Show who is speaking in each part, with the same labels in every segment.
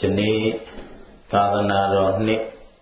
Speaker 1: နေ့သာသနာတော်နှစ်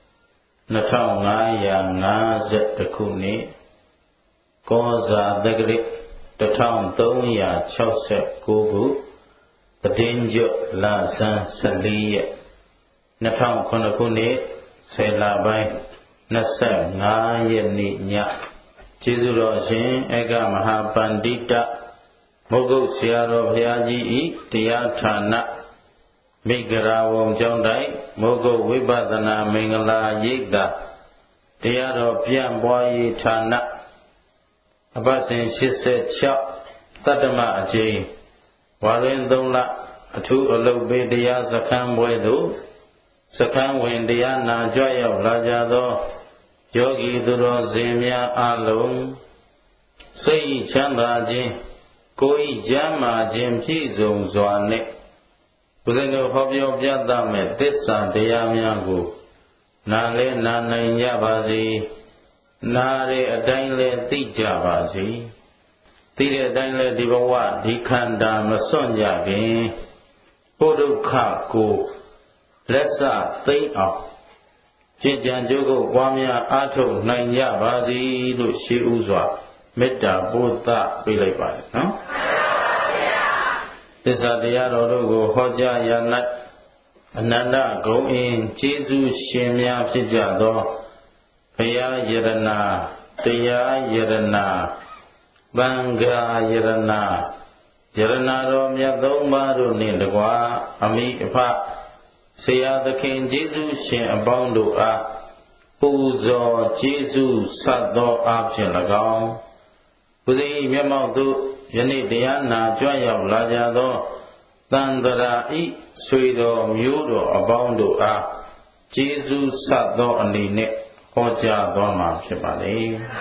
Speaker 1: 2550ခုနှစ်ကောဇာတက္ကရာ1369ခုပတင်းကျွတ်လဆန်း14ရက်2009ခုနှစ်10လပိုင်း25ရက်နေ့ညကျေးဇူးတော်ရှင်ဧကမဟာပန္တိတမုဂ္ဂုတ်ဆရာတော်ဘုရားကြီးဤတရားဌာနမိဂရာဝံကျောင်းတိုင်းမုဂ္ဂုတ်ဝိပဿနာမင်္ဂလာရိပ်သာတရားတော်ပြန့်ပွားရေးဌာနအပတ်စဉ်86တတ္တမအကျိန်ဝါရင်3လအထူးအလုပ်ပေးတရားစခန်းပွဲသို့စခန်းဝင်တရားနာကြွရောက်လာကြသောယောဂီသူတော်စင်များအားလုံးစိတ်ချမ်းသာခြင်းကိုယ်ကျမ်းမာခြင်းပြည့်စုံစွာနဲ့ဘုရားတော်ဟောပြောပြသမဲ့သစ္စာတရားများကိုနာလဲနာနိုင်ကြပါစေနာတဲ့အတိုင်းလဲသိကြပါစေသိတဲ့အတိုင်းလဲဒီဘဝဒီခန္ဓာမစွန့်ကြခင်ဘုဒုက္ခကိုလက်စသိမ့်အောင်ကျင့်ကြံကြိုးကိုပွားများအားထုတ်နိုင်ကြပါစေလို့ရှေးဥစွာမေတ္တာပို့သပေးလိုက်ပါတယ်နော်သစ္စာတရားတော်တို့ကိုဟောကြားရ၌အနန္တဂုဏ်အင်းကျေးဇူးရှင်များဖြစ်ကြသောဘုရားယရနာတရားယရနာသံဃာယရနာယရနာတော်မြတ်သုံးပါးတို့နှင့်တကွာအမိအဖဆရာသခင်ကျေးဇူးရှင်အပေါင်းတို့အားပူဇော်ကျေးဇူးဆက်သောအားဖြင့်၎င်းဘုရားမျက်မှောက်သို့ယနေ့တရားနာကြွရောက်လာကြသောသံဃာဤဆွေတော်မျိုးတော်အပေါင်းတို့အားကျေးဇူးဆက်သောအနေနဲ့ဟောကြားသွားမှာဖြစ်ပါလေ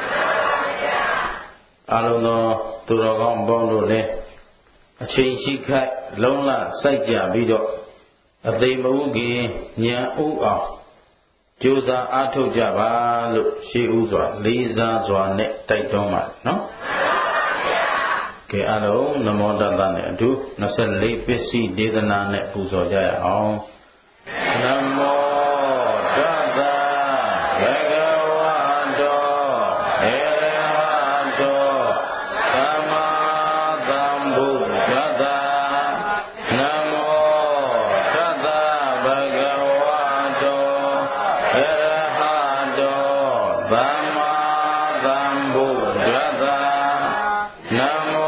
Speaker 1: အားလုံးသောသူတော်ကောင်းအပေါင်းတို့လည်းအချိန်ရှိခိုက်လုံးလစိုက်ကြပြီးတော့အသိမဥခင်ဉာဏ်ဥအောင်ကြိုးစားအားထုတ်ကြပါလို့ရှေးဥစွာလေးစားစွာနဲ့တိုက်တွန်းပါတယ်နော်ကဲအားလုံးနမောတတ္တနဲ့အတူ24ပစ္စည်းဒေသနာနဲ့ပူဇော်ကြရအောင်နမောတတ္တဘဂဝတောအရဟတောသမ္မာသမ္ဗုဒ္ဓတ္တနမောတတ္တဘဂဝတောအရဟတောသမ္မာသမ္ဗုဒ္ဓတ္တနမော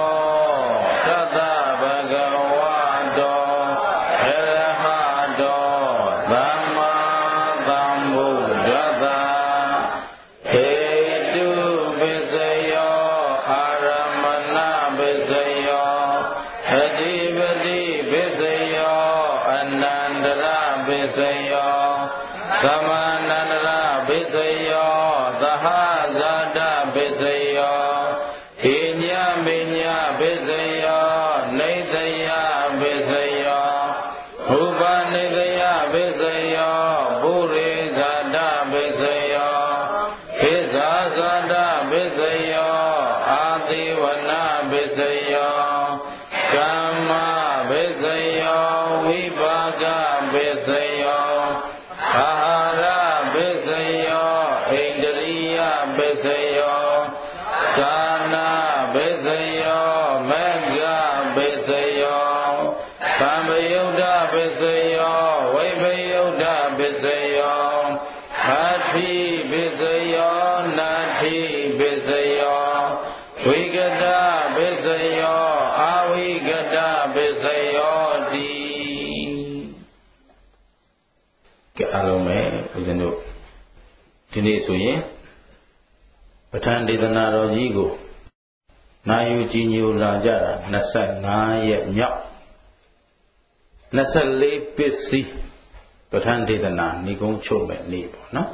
Speaker 1: သမန္တရဘိစယောသဟဇာတဘိစယောဣညမေညဘိစယောနေသယဘိစယောဥပနေသယဘိစယောပုရိဇာတဘိစယောခေဇာဇာတဘိစယောအာတိဝနာဘိစယောကမ္မဘိစယောဝိပါကဘိစယောအာဟာရဘိစယောဣန္ဒရိယဘိစယောသာနာဘိစယောမေဃဘိစယောသံဃယုဒ္ဓဘိစယောဝိဘယုဒ္ဓဘိစယောအထိဘိစယောနာထိဘိစယောဝိကတဘိစယောအာဝိကတဘိစယောတိကဲအားလုံးပဲဦးဇင်းတို့ဒီနေ့ဆိုရင်ပဋ္ဌာန်းဒေသနာတော်ကြီးကိုနာယူကြည်ညိုလာကြတာ25ရက်မြောက်24ပစ္စည်းပဋ္ဌာန်းဒေသနာဏိကုံးချုပ်မဲ့နေ့ပေါ့နော်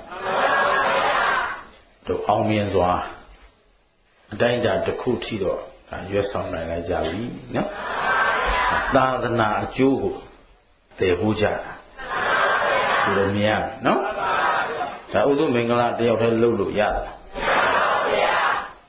Speaker 1: တို့အောင်မြင်စွာအတိုင်းအတာတစ်ခုထိတော့ရွတ်ဆောင်နိုင်လိုက်ကြပြီနော်သာသနာအကျိုးကိုတည်ဖို့ကြတာဒီလိုမြင်နော်ဒါဥဒုမင်္ဂလာတယောက်တည်းလုပ်လို့ရတာ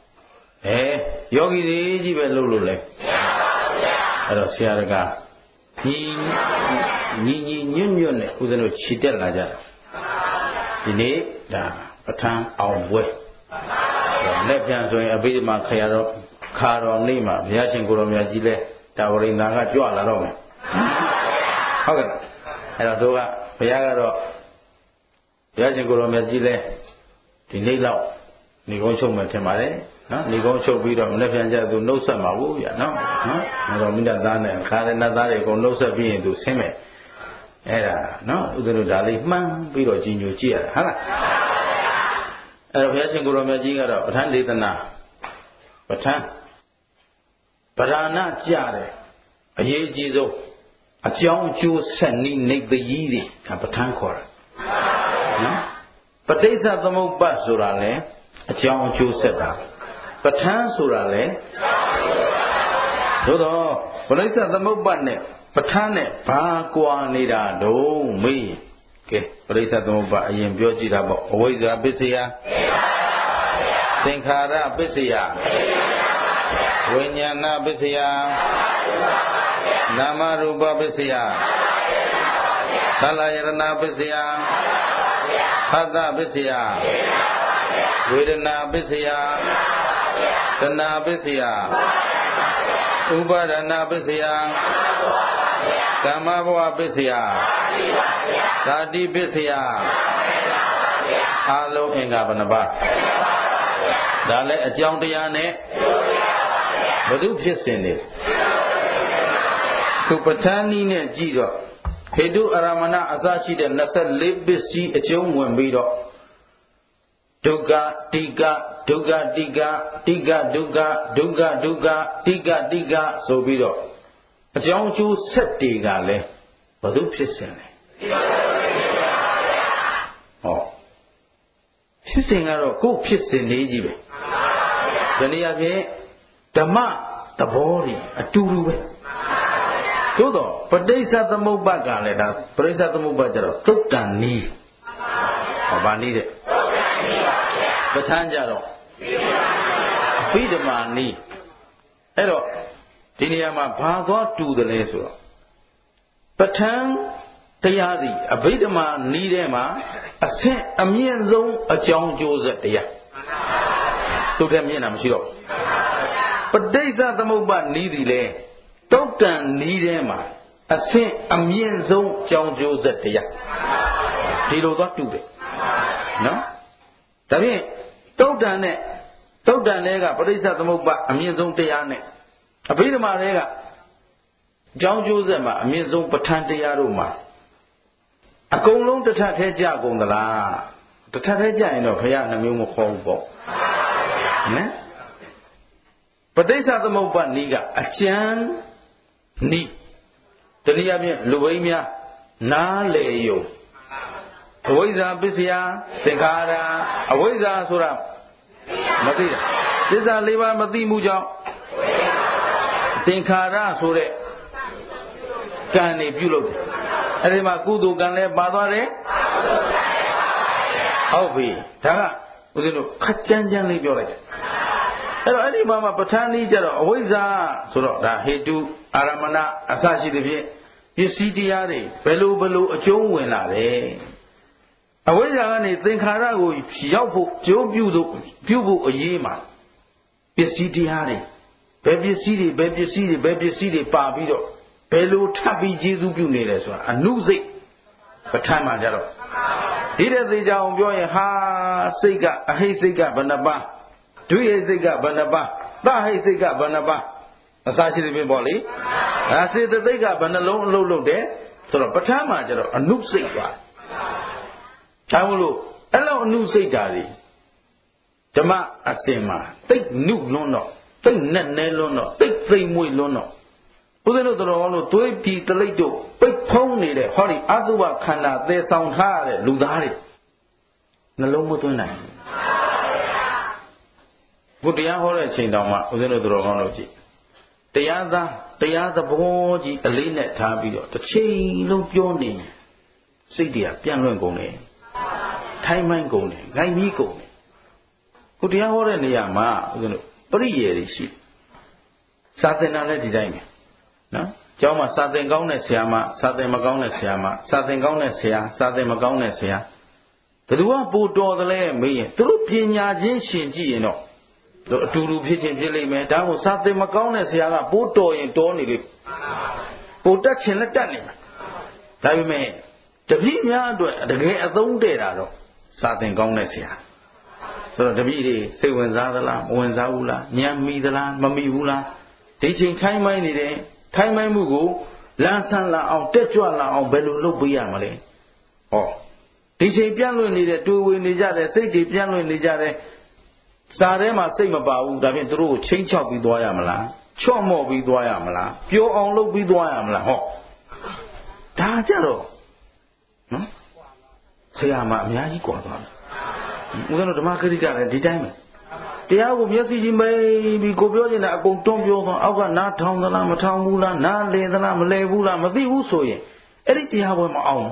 Speaker 1: ယောဂီတွေကြီးပဲလုပ်လို့လဲအဲ့တော့ဆရာတကာညွတ်နဲ့ဦးဇင်းတို့ခြေတက်လာကြတာဒီနေ့ဒါပဋ္ဌာန်းအောင်ပွဲလက်ပြန်ဆိုရင်အဘိဓမ္မာခါတော်နေ့မှာဘုရားရှင်ကိုယ်တော်မြတ်ကြီးလဲတာဝရိန္ဒာကကြွလာတော့မယ်ဟုတ်ကဲ့အဲ့တော့တို့ကဘုရားကတော့ဘုရားရှင်ကိုယ်တော်မြတ်ကြီးလဲဒီနေ့လောက်နေကုန်းချုပ်မယ်ထင်ပါတယ်နော်နေကုန်းချုပ်ပြီးတော့လက်ပြန်ကျသူနှုတ်ဆက်မှာဘူးဗျာနော်တော်မိသားသားနဲ့ခါရဏသားတွေအကုန်နှုတ်ဆက်ပြီးရင်သူဆင်းမယ်အဲ့ဒါနော်ဥဒ္ဒရုဒါလေးမှန်းပြီးတော့ကြီးညိုကြည့်ရတာဟုတ်လားအဲ့တော့ဘုရားရှင်ကိုယ်တော်မြတ်ကြီးကတော့ပဋ္ဌာန်းဒေသနာပဋ္ဌာန်းဗราဏကြတဲ့အရေးကြီးဆုံးအကြောင်းအကျိုးဆက်နည်းနေပကြီးတွေဒါပဋ္ဌာန်းခေါ်တာနော်ပဋိစ္စသမုပ္ပါဆိုတာလေအကြောင်းအကျိုးဆက်တာပဋ္ဌာန်းဆိုတာလေသို့တော့ပဋိစ္စသမုပ္ပါနဲ့ပဋ္ဌာန်းနဲ့ဘာကွာနေတာတော့မေးကဲပဋိစ္စသမုပ္ပါအရင်ပြောကြည့်တာပေါ့အဝိဇ္ဇာပစ္စယသင်္ခါရပစ္စယဝိညာဏပစ္စယနာမရူပပစ္စယသလယရဏပစ္စယသတ္တပစ္စယဝေဒနာပစ္စယတဏှာပစ္စယဥပါဒနာပစ္စယကာမဘဝပစ္စယဇာတိပစ္စယအလုံးအင်္ဂါဘယ်နှပါးဒါလည်းအကြောင်းတရားနဲ့ဘု து ဖြစ်စဉ်နေသူပဋ္ဌာန်းနည်းနဲ့ကြည့်တော့ဟေတုအာရမဏအစရှိတဲ့24ပစ္စည်းအကျုံးဝင်ပြီးတော့ဒုက္ခတိကဒုက္ခတိကတိကဒုက္ခဒုက္ခဒုက္ခတိကတိကဆိုပြီးတော့အကြောင်းအကျိုးဆက်တွေကလည်းဘု து ဖြစ်စဉ်လေဟောဖြစ်စဉ်ကတော့ကိုယ်ဖြစ်စဉ်လေးကြီးပဲဒီနေ့အပြင်ဓမ္မသဘောတွေအတူတူပဲသို့တော့ပဋိစ္စသမုပ္ပါကလည်းဒါပဋိစ္စသမုပ္ပါကျတော့သုတ်တန်နီးဟောဗာနီးတဲ့ပဋ္ဌာန်းကြတော့အဘိဓမ္မာနီးအဲ့တော့ဒီနေရာမှာဘာသွားတူတယ်လဲဆိုတော့ပဋ္ဌာန်းတရားသည်အဘိဓမ္မာနီးထဲမှာအဆင့်အမြင့်ဆုံးအကြောင်းကျိုးဆက်တရားသူတည်းမြင်တာမရှိတော့ပဋိစ္စသမုပ္ပါနီးသည်လေတုတ်တန်နီးထဲမှာအဆင့်အမြင့်ဆုံးအကြောင်းကျိုးဆက်တရားဒီလိုသွားတူတယ်နော်ဒါဖြင့်တုတ်တန်တွေကပဋိစ္စသမုပ္ပါအမြင့်ဆုံးတရားနဲ့အဘိဓမ္မာတွေကအကြောင်းကျိုးဆက်မှာအမြင့်ဆုံးပဋ္ဌာန်းတရားတို့မှာအကုန်လုံးတစ်ထပ်သေးကြကုန်သလားတစ်ထပ်သေးကြရင်တော့ဘုရားနှမျိုးမခေါ်ဘူးပေါ့နော်ပဋိစ္စသမုပ္ပါနီးကအကျမ်းနီးတနည်းအားဖြင့်လူဘိန်းများနားလေယုံအဝိဇ္ဇာပစ္စယသင်္ခါရအဝိဇ္ဇာဆိုတာမသိတာသစ္စာ၄ပါးမသိမှုကြောင့်သင်္ခါရဆိုတဲ့ကံနေပြုလုပ်တယ်အဲ့ဒီမှာကုသိုလ်ကံလည်းပါသွားတယ်ဟုတ်ပြီဒါကဦးဇင်းတို့ခက်ကြမ်းကြမ်းလေးပြောလိုက်တယ်အဲ့တော့အဲ့ဒီမှာပဋ္ဌာန်းနည်းကြတော့အဝိဇ္ဇာဆိုတော့ဒါဟေတုအာရမဏအစရှိတဲ့ဖြင့်ပစ္စည်းတရားတွေဘယ်လိုအကျုံးဝင်လာတယ်အဝိဇ္ဇာကနေသင်္ခါရကိုရောက်ဖို့ကျိုးပြုဖို့အရေးမှာပစ္စည်းတရားတွေဘယ်ပစ္စည်းတွေပါပြီးတော့ဘယ်လိုထပ်ပြီးကျေစုပြုနေလဲဆိုတာအနုစိတ်ပဋ္ဌာန်းမှာကြတော့ဒီတဲ့သေချာအောင်ပြောရင်ဟာစိတ်ကအဟိစိတ်ကဘယ်နှပါးဒုဟိစိတ်ကဘယ်နှပါးသဟိစိတ်ကဘယ်နှပါးအစရှိသဖြင့်ပေါ့လေဒါစေတသိက်ကဘယ်နှလုံးအလုပ်လုပ်တယ်ဆိုတော့ပဋ္ဌာန်းမှာကြတော့အနုစိတ်ပါဒါမို့လို့အဲ့လိုအနုစိတ်ဓာတ်တွေဓမ္မအစဉ်မှာတိတ်နုလွန်းတော့တိတ်နဲ့နဲလွန်းတော့တိတ်သိမ်မွေ့လွန်းတော့ဦးဇင်းတို့တော်ကောင်းတို့သွေးပြည်တလိပ်တို့ပိတ်ဖုံးနေတဲ့ဟောဒီအတုဝခန္ဓာသေဆောင်ထားရတဲ့လူသားတွေနှလုံးမသွင်းနိုင်ဘူးဘုရားဟောတဲ့အချိန်တောင်မှဦးဇင်းတို့တော်ကောင်းတို့ကြည့်တရားသဘောကြီးအလေးနဲ့ထားပြီးတော့တစ်ချိန်လုံးပြောနေစိတ်တွေကပြန့်လွင့်ကုန်တယ်ထိုင်းမိုင်းကုန်တယ်ငိုင်းပြီးကုန်တယ်ဘုရားဟောတဲ့နေရာမှာဦးဇင်းတို့ပရိယေတွေရှိစာသင်တာလည်းဒီတိုင်းပဲနော်ကျောင်းမှာစာသင်ကောင်းတဲ့ဆရာမစာသင်မကောင်းတဲ့ဆရာမစာသင်ကောင်းတဲ့ဆရာစာသင်မကောင်းတဲ့ဆရာဘယ်သူကပိုတော်သလဲမေးရင်သူတို့ပညာချင်းရှင်ကြည့်ရင်တော့အတူတူဖြစ်ချင်းဖြစ်လိမ့်မယ်ဒါကိုစာသင်မကောင်းတဲ့ဆရာကပိုတော်ရင်တော်နေလိမ့်ပိုတက်ချင်လက်တက်နေမှာဒါပေမဲ့တပည့်များအတွက်တကယ်အသုံးတဲ့တာတော့စာသင်ကောင်းတဲ့ဆရာဆိုတော့တပည့်တွေစိတ်ဝင်စားသလားမဝင်စားဘူးလားဉာဏ်မီသလားမမီဘူးလားဒီချိန်ထိုင်းမိုင်းနေတယ်ထိုင်းမိုင်းမှုကိုလန်းဆန်းလာအောင်တက်ကြွလာအောင်ဘယ်လိုလုပ်ပေးရမလဲဟောဒီချိန်ပြန့်လွင့်နေတဲ့တွေ့ဝေနေကြတဲ့စိတ်တွေပြန့်လွင့်နေကြတဲ့စာထဲမှာစိတ်မပါဘူးဒါဖြင့်သူတို့ကိုချင်းချောက်ပြီးသွားရမလားချော့မော့ပြီးသွားရမလားပျော်အောင်လုပ်ပြီးသွားရမလားဟောဒါကြတော့နော်ဆရာမအများကြီးကြွားသွားတယ်ဦးဇင်းတို့ဓမ္မခရိကလည်းဒီတိုင်းပဲတရားကိုမျက်စိကြီးမိပြီးကိုပြောနေတာအကုန်တွန်းပြောသွားအောက်ကနားထောင်သလားမထောင်ဘူးလားနားလည်သလားမလည်ဘူးလားမသိဘူးဆိုရင်အဲ့ဒီတရားပွဲမအောင်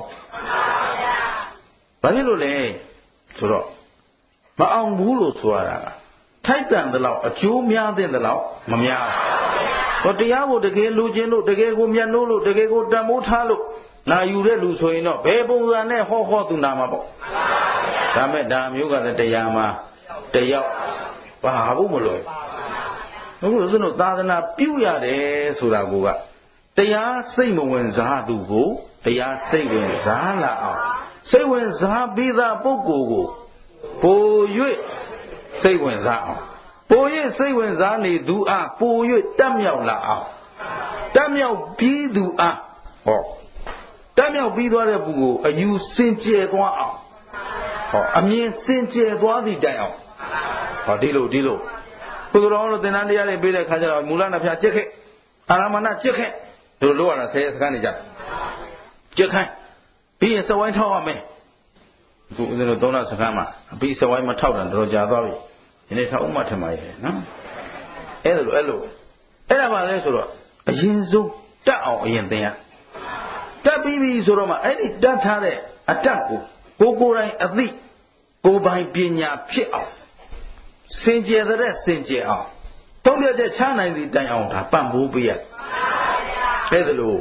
Speaker 1: ဘာဖြစ်လို့လဲဆိုတော့မအောင်ဘူးလို့ဆိုရတာကထိုက်တန်တဲ့လောက်အကျိုးများတဲ့လောက်မများဘူးတရားကိုတကယ်လူချင်းလို့တကယ်ကိုမျက်နှိုးလို့တကယ်ကိုတန်ဖိုးထားလို့နာယူတဲ့လူဆိုရင်တော့ဘယ်ပုံစံနဲ့ဟောသူနာမှာပေါ့ဒါမဲ့ဒါမျိုးကလည်းတရားမှာတယောက်ဘာဘူးမလို့ဘုရားရှင်တို့သာသနာပြုရတယ်ဆိုတာကတရားစိတ်မဝင်စားသူကိုတရားစိတ်ဝင်စားလာအောင်စိတ်ဝင်စားပြီးသားပုဂ္ဂိုလ်ကိုပို၍စိတ်ဝင်စားအောင်ပို၍စိတ်ဝင်စားနေသူအားပို၍တက်မြောက်လာအောင်တက်မြောက်ပြီးသူအားဟောတက်မြောက်ပြီးသွားတဲ့ပုဂ္ဂိုလ်အယူစင်ကြယ်သွားအောင်ဟောအမြင်စင်ကြယ်သွားသည့်တိုင်အောင်ဟောဒီလိုဘုရားတော်တို့သင်္นานတရားတွေပေးတဲ့ခါကျတော့မူလနာဖျားကြက်ခဲ့အာရမဏကြက်ခဲ့တို့လို့ရတာဆယ်စကားနေကြကြက်ခိုင်းပြီးရင်စဝိုင်းထောက်ရမယ်အခုဦးဇင်းတို့သုံးလစကားမှာပြီးစဝိုင်းမထောက်တာတော်ကြာသွားပြီဒီနေ့ထောက်မှထင်ပါရဲ့နော်အဲ့ဒါပါလဲဆိုတော့အရင်ဆုံးတက်အောင်အရင်သင်ရတက်ပြီးပြီဆိုတော့မှအဲ့ဒီတက်ထားတဲ့အတက်ကိုကိုယ်တိုင်အသိကိုယ်ပိုင်ပညာဖြစ်အောင်စင်ကြယ်တဲ့စင်ကြယ်အောင်သုံးပြတဲ့ချနိုင်သည့်တိုင်အောင်ဒါပံ့ပိုးပေးရအဲ့ဒါလို့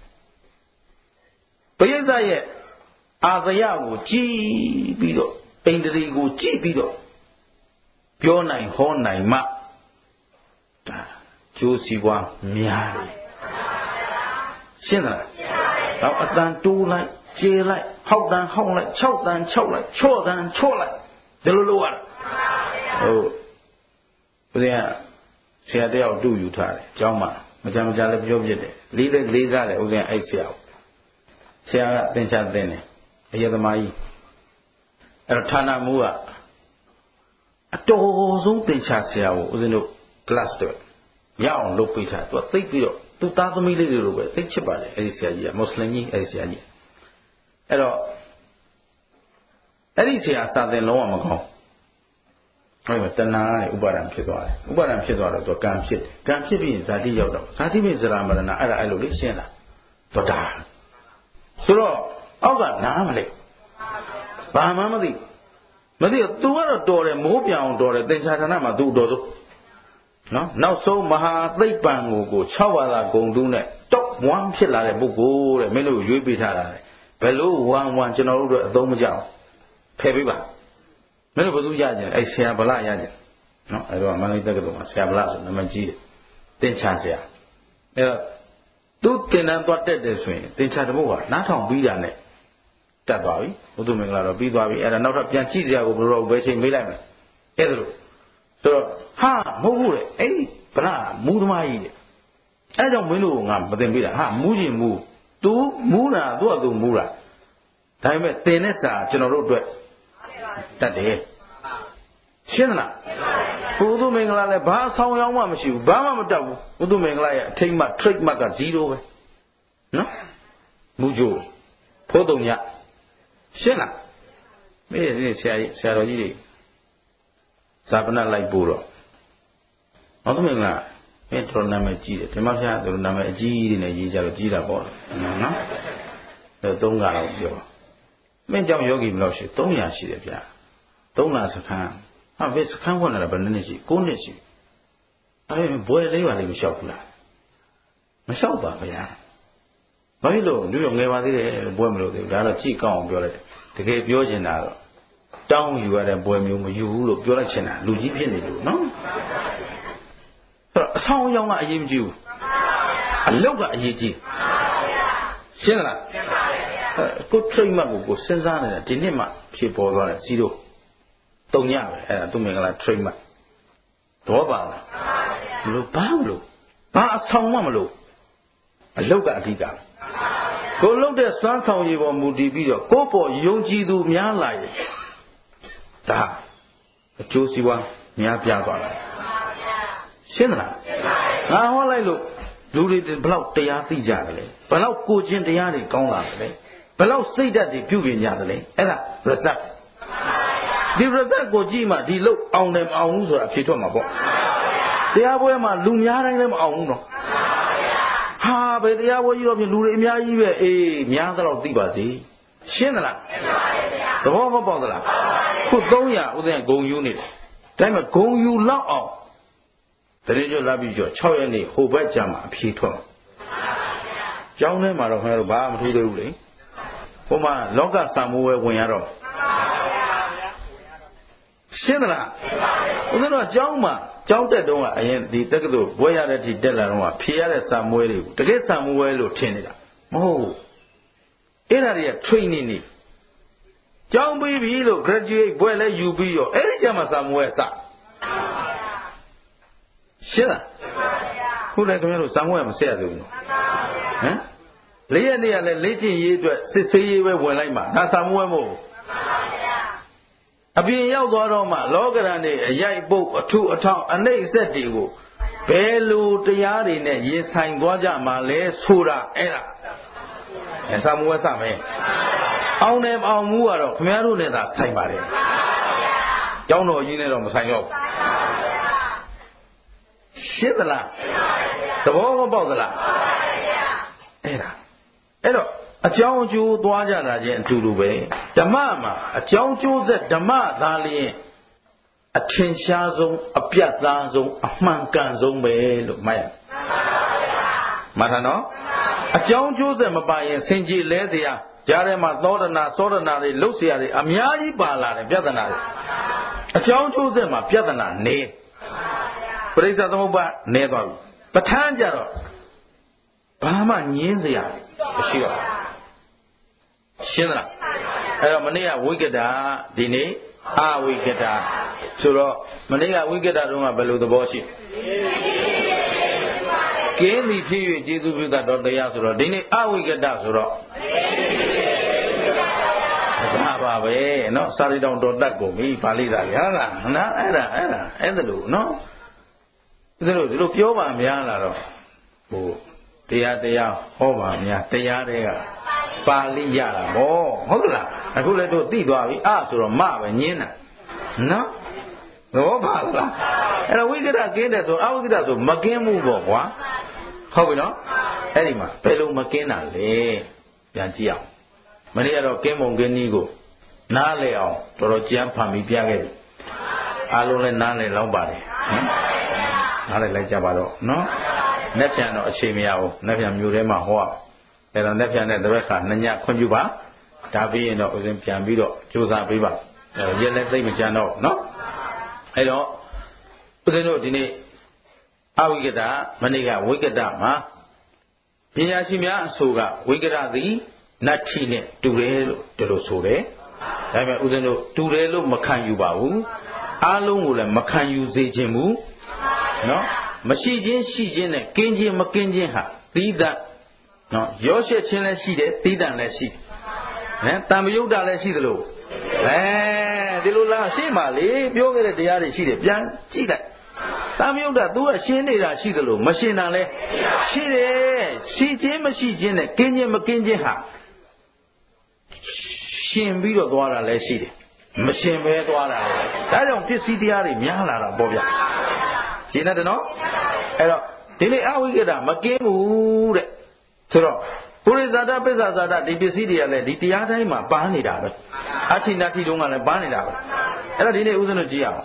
Speaker 1: ပရိသတ်ရဲ့အာသယကိုကြည်ပြီးတော့ဣန္ဒြေကိုကြည်ပြီးတော့ပြောနိုင်ဟောနိုင်မှဒါကျိုးစီးပွားများတယ်ရှင်းလားတော့အတန်တိုးလိုက်ကျေလိုက်ဟောက်တန်ဟောက်လိုက်6တန်6လိုက်ချော့တန်ချော့လိုက်ဒီလိုလုပ်ရတာဟုတ်ဘုရားဆရာတယောက်တူယူထားတယ်ကျောင်းမှာမကြမ်းလည်းပြောပြတယ်လေးစားတယ်ဥစဉ်အဲ့ဆရာကသင်္ချာသင်တယ်အယသမားကြီးအဲ့တော့ဌာနမှူးကအတော်ဆုံးသင်္ချာဆရာကိုဥစဉ်တို့ class တော့ရအောင်လုပ်ပေးထားသူကသိပြီးတော့သူသားသမီးလေးတွေလိုပဲသိချစ်ပါလေအဲ့ဒီဆရာကြီးကမွတ်စလင်ကြီးအဲ့ဒီဆရာကြီးအဲ့တော့အဲ့ဒီဆရာစာသင်လုံးဝမကောင်းအဲ့ဒါတဏှာနဲ့ဥပါဒံဖြစ်သွားတယ်ဥပါဒံဖြစ်သွားတော့သူကံဖြစ်တယ်ကံဖြစ်ပြီးရင်ဇာတိရောက်တော့ဇာတိပြီးဇရာမရဏအဲ့လိုလေးရှင်းတာတော့ဒါဆိုတော့အောက်ကနားမလဲဘာမှမသိသူကတော့တော်တယ်မိုးပြောင်တော်တယ်သင်္ချာဌာနမှာသူ့တော်ဆုံးနော်နောက်ဆုံးမဟာသိပ္ပံကို6ဘာသာဂုံတူးနဲ့ top 1ဖြစ်လာတဲ့ပုဂ္ဂိုလ်တဲ့မင်းတို့ရွေးပေးထားတာလေဘယ်လို1ကျွန်တော်တို့အသုံးမကျအောင်ဖယ်ပေးပါမင်းတို့ဘယ်သူရကြလဲအဲ့ဆရာဗလရကြနော်အဲ့တော့မန္တလေးတက္ကသိုလ်မှာဆရာဗလဆိုနာမည်ကြီးတယ်သင်္ချာဆရာအဲ့တော့သူသင်တန်းသွားတက်တယ်ဆိုရင်သင်္ချာတပုတ်ကနားထောင်ပြီးတာနဲ့တက်သွားပြီဘုသူမင်္ဂလာတော့ပြီးသွားပြီအဲ့ဒါနောက်တော့ပြန်ကြည့်စရာကိုဘယ်လိုဘယ်ချိန်မေးလိုက်မယ်အဲ့ဒါလို့ဆိုတော့ဟာမဟုတ်ဘူးလေအဲ့ဒီဗလာမူးသမားကြီးတဲ့အဲ့ကြောင့်မင်းတို့ကငါမသိပေးတာဟာမူးရင်မူးသူမူးတာသူ့အတူမူးတာဒါပေမဲ့သင်တဲ့စာကျွန်တော်တို့အတွက်တတ်တယ်ရှင်းလားဘုသူမင်္ဂလာလည်းဘာအဆောင်ရောက်မှမရှိဘူးဘာမှမတတ်ဘူးဘုသူမင်္ဂလာရဲ့အထိတ်မှ trademark က0ပဲနော်မူးကြိုးဖိုးတုံညရှင်းလားမေးနေဆရာတော်ကြီးတွေဇာပနလိုက်ပို့တော့ဘုသူမင်္ဂလာမင်းတော်နာမည်ကြီးတယ်ဒီမှာဖျားတော်နာမည်အကြီးတွေနဲ့ရေးကြလို့ကြီးတာပေါ့နော်အဲ3ကတော့ပြောမင်းကြောင့်ယောဂီဘယ်လောက်ရှိ300ရှိတယ်ဗျာ3လစခန်းဟာဘယ်စခန်းဝင်လာတာဘယ်နှစ်ရှိ9နှစ်ရှိအဲ့ဘွယ်လေးပါလေးမလျှောက်ဘူးလားမလျှောက်ပါဗျာဘာဖြစ်လို့လူရောငယ်ပါသေးတယ်ပွဲမလို့သေးဘူးဒါတော့ကြည့်ကောင်းအောင်ပြောလိုက်တကယ်ပြောချင်တာတော့တောင်းယူရတဲ့ပွဲမျိုးမယူဘူးလို့ပြောလိုက်ချင်တာလူကြီးဖြစ်နေလို့နော်အဲ့တော့အဆောင်အယောင်ကအရေးမကြီးဘူးအလုတ်ကအရေးကြီးရှင်းလားကိုထိတ်မှတ်ကိုစဉ်းစားနေတာဒီနှစ်မှဖြေပေါ်သွားတယ်0 3ညပဲအဲ့ဒါသူမင်္ဂလာထိတ်မှတ်တော့ပါလားမလို့ဘာမလို့ဘာအဆောင်မှမလို့အလုတ်ကအဓိကကိုလုတ်တဲ့စွမ်းဆောင်ရည်ပေါ်မူတည်ပြီးတော့ကိုယ့်ပေါ်ယုံကြည်သူများလာရင်ဒါအကျိုးစီးပွားများပြားသွားတယ်ရှင်းသလားငါဟောလိုက်လို့လူတွေဘလောက်တရားသိကြတယ်လဲဘလောက်ကိုချင်းတရားတွေကောင်းလာတယ်လဲဘလောက်စိတ်ဓာတ်တွေပြုပြင်ကြတယ်လဲအဲ့ဒါ result ဒီ result ကိုကြည့်မှဒီလုတ်အောင်တယ်မအောင်ဘူးဆိုတာအဖြေထွက်မှာပေါ့တရားပွဲမှာလူများတိုင်းလည်းမအောင်ဘူးနော်ဟာဘယ်တရားပွဲကြီးတော့ပြင်လူတွေအများကြီးပဲအေးများသလောက်သိပါစေရှင်းသလားသဘောမပေါက်သလားခု300ဥစဉ်ဂုံယူနေတယ်ဒါပေမဲ့ဂုံယူလောက်အောင်တရင်ကျော်လာပြီးကျော်6ရက်နေ့ဟိုဘက်ကျမှအဖြေထွက်မှာကျောင်းထဲမှာတော့ခင်ဗျားတို့ဘာမှမထူးသေးဘူးလေဟိုမှာလောကစာမိုးဝဲဝင်ရတော့ရှင်းသလားဦးဇင်းတို့ကျောင်းမှာကျောင်းတက်တုန်းကအရင်ဒီတက္ကသိုလ်ဘွဲရတဲ့အထိတက်လာတော့ဖြေရတဲ့စာမွဲတွေကိုတကယ်စာမွဲလို့ထင်နေတာမဟုတ်ဘူးအဲ့ဒါတွေက training နေကျောင်းပြီးပြီလို့ graduate ဘွဲလဲယူပြီးရောအဲ့ဒီကျမှစာမွဲစရှင်းလားခုလည်းခင်ဗျားတို့စာမွဲမဆက်ရသေးဘူးနော်ဟမ်၄ရက်နေ့ကလည်းလေ့ကျင့်ရေးအတွက်စစ်ဆေးရေးပဲဝင်လိုက်မှာဒါစာမွဲမဟုတ်အပြင်ရောက်သွားတော့မှလောကရန်တွေအရိုက်ပုတ်အထုအထောင်အနှိမ့်ဆက်တွေကိုဘယ်လိုတရားတွေနဲ့ရင်ဆိုင်သွားကြမှာလဲဆိုတာအဲ့ဒါစာမွဲစမယ်အောင်တယ်မအောင်ဘူးကတော့ခင်ဗျားတို့နဲ့သာဆိုင်ပါတယ်ကျောင်းတော်ကြီးနဲ့တော့မဆိုင်တော့ရှင်းသလားသဘောမပေါက်သလားအဲ့ဒါအဲ့တော့အကြောင်းအကျိုးသွားကြတာချင်းအတူတူပဲဓမ္မမှာအကြောင်းကျိုးဆက်ဓမ္မသာလျင်အထင်ရှားဆုံးအပြတ်သားဆုံးအမှန်ကန်ဆုံးပဲလို့မှတ်ရမှန်တယ်နော်အကြောင်းကျိုးဆက်မပါရင်စင်ကြယ်လဲတရားကြားထဲမှာသောဒနာသောဒနာတွေလှုပ်เสียတွေအများကြီးပါလာတယ်ပြဿနာတွေအကြောင်းကျိုးဆက်မှာပြဿနာနေပရိစ္ဆေသမုပ္ပါနေသွားပြီပဋ္ဌာန်းကြတော့ဘာမှငင်းเสียမရှိတော့ရှင်းလားအဲ့တော့မနေ့ကဝိကတာဒီနေ့အဝိကတာဆိုတော့မနေ့ကဝိကတာတုန်းကဘယ်လိုသဘောရှိကင်းသည်ဖြစ်၍ကျေးဇူးပြုတတ်တော်တရားဆိုတော့ဒီနေ့အဝိကတာဆိုတော့ဒါပါပဲเนาะစာရီတောင်တော်တတ်ကုန်ပြီပါဠိသားရလားနော်အဲ့ဒါလို့เนาะဒီလိုပြောပါများလာတော့ဟိုတရားဟောပါများတရားတွေကပါဠိရတာဗောဟုတ်လားအခုလည်းတို့သိသွားပြီဆိုတော့မပဲညင်းတာနော်သဘောပါလားအဲ့တော့ဝိကတကင်းတယ်ဆိုအဝိကတဆိုမကင်းဘူးပေါ့ကွာဟုတ်ပြီနော်အဲ့ဒီမှာဘယ်လိုမကင်းတာလဲပြန်ကြည့်အောင်မနေ့ကတော့ကင်းမုံကင်းကြီးကိုနားလေအောင်တော်တော်ကြမ်းဖန်ပြီးပြခဲ့ပြီအားလုံးလည်းနားလေလောက်ပါတယ်နားလေလိုက်ကြပါတော့နော်လက်ပြန်တော့အချိန်မရဘူးလက်ပြန်မျိုးထဲမှာဟောအဲ့တော့လက်ပြန်တဲ့တပည့်ခါ2ညခွင့်ပြုပါဒါပြီးရင်တော့ဦးဇင်းပြန်ပြီးတော့ကြိုးစားပေးပါရက်လက်သိမကြမ်းတော့နော်အဲ့တော့ဦးဇင်းတို့ဒီနေ့အဝိကတမနေ့ကဝိကတမှာပညာရှိများအဆိုကဝိကတသည်နတ္ထိနဲ့တူတယ်လို့ဒီလိုဆိုတယ်ဒါပေမဲ့ဦးဇင်းတို့တူတယ်လို့မခံယူပါဘူးအားလုံးကိုလည်းမခံယူစေခြင်းဘူးနော်မရှိခြင်းရှိခြင်းနဲ့ကင်းခြင်းမကင်းခြင်းဟာသီးသန့်နော်ရောရှက်ခြင်းလည်းရှိတယ်သီးသန့်လည်းရှိတယ်တံမယုတ်တာလည်းရှိသလိုဒီလိုလားရှင်းပါလေပြောခဲ့တဲ့တရားတွေရှိတယ်ပြန်ကြည့်လိုက်တံမယုတ်တာ तू ကရှင်းနေတာရှိသလိုမရှင်းတာလည်းရှိတယ်ရှိခြင်းမရှိခြင်းနဲ့ကင်းခြင်းမကင်းခြင်းဟာရှင်းပြီးတော့သွားတာလည်းရှိတယ်မရှင်းပဲသွားတာလည်းဒါကြောင့်ပစ္စည်းတရားတွေများလာတာပေါ့ဗျရှင်းတယ်နော်အဲ့တော့ဒီနေ့အဝိကတမကင်းဘူးတဲ့ဆိုတော့ပုရိသဇာတပစ္ဆဇာတဒီပစ္စည်းတွေကလည်းဒီတရားတိုင်းမှာပါနေတာပဲအချိနာတိတုံးကလည်းပါနေတာပဲအဲ့တော့ဒီနေ့ဦးဇင်းတို့ကြည့်အောင်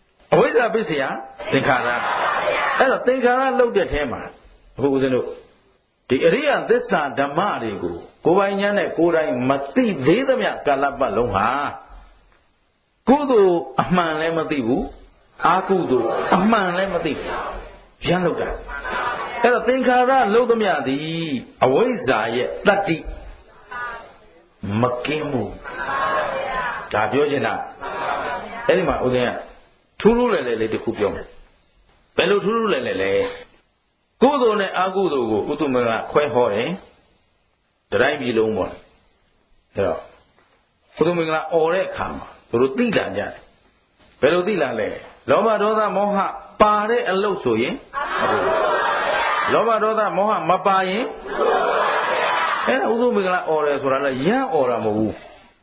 Speaker 1: အဝိဇ္ဇာပစ္စယသင်္ခါရအဲ့တော့သင်္ခါရလောက်တဲ့ထဲမှာအခုဦးဇင်းတို့ဒီအရိယသစ္စာဓမ္မတွေကိုကိုယ်ပိုင်ဉာဏ်နဲ့ကိုယ်တိုင်မသိသေးသမျှကာလပတ်လုံးဟာကုသိုလ်အမှန်လည်းမသိဘူးအကုသိုလ်အမှန်လည်းမသိဘူးဗျာလို့တာအဲ့တော့သင်္ခါရလုံးသမျှသည်အဝိဇ္ဇာရဲ့တတ္တိမကင်းမှုဒါပြောချင်တာအဲ့ဒီမှာဦးဇင်းကထူးထူးလဲလဲလေးတစ်ခုပြောမယ်ဘယ်လိုထူးထူးလဲလဲလဲကုသိုလ်နဲ့အကုသိုလ်ကိုဥတ္တမကခွဲဟောတယ်တတိုင်းပြည်လုံးပေါ့အဲ့တော့ဥတ္တမကအော်တဲ့အခါမှာသူတို့သိလာကြတယ်ဘယ်လိုသိလာလဲလောဘဒေါသမောဟပါတဲ့အလုပ်ဆိုရင်လောဘဒေါသမောဟမပါရင်အဲ့ဒါဥဒုမင်္ဂလာအော်တယ်ဆိုတာလည်းရမ်းအော်တာမဟုတ်ဘူး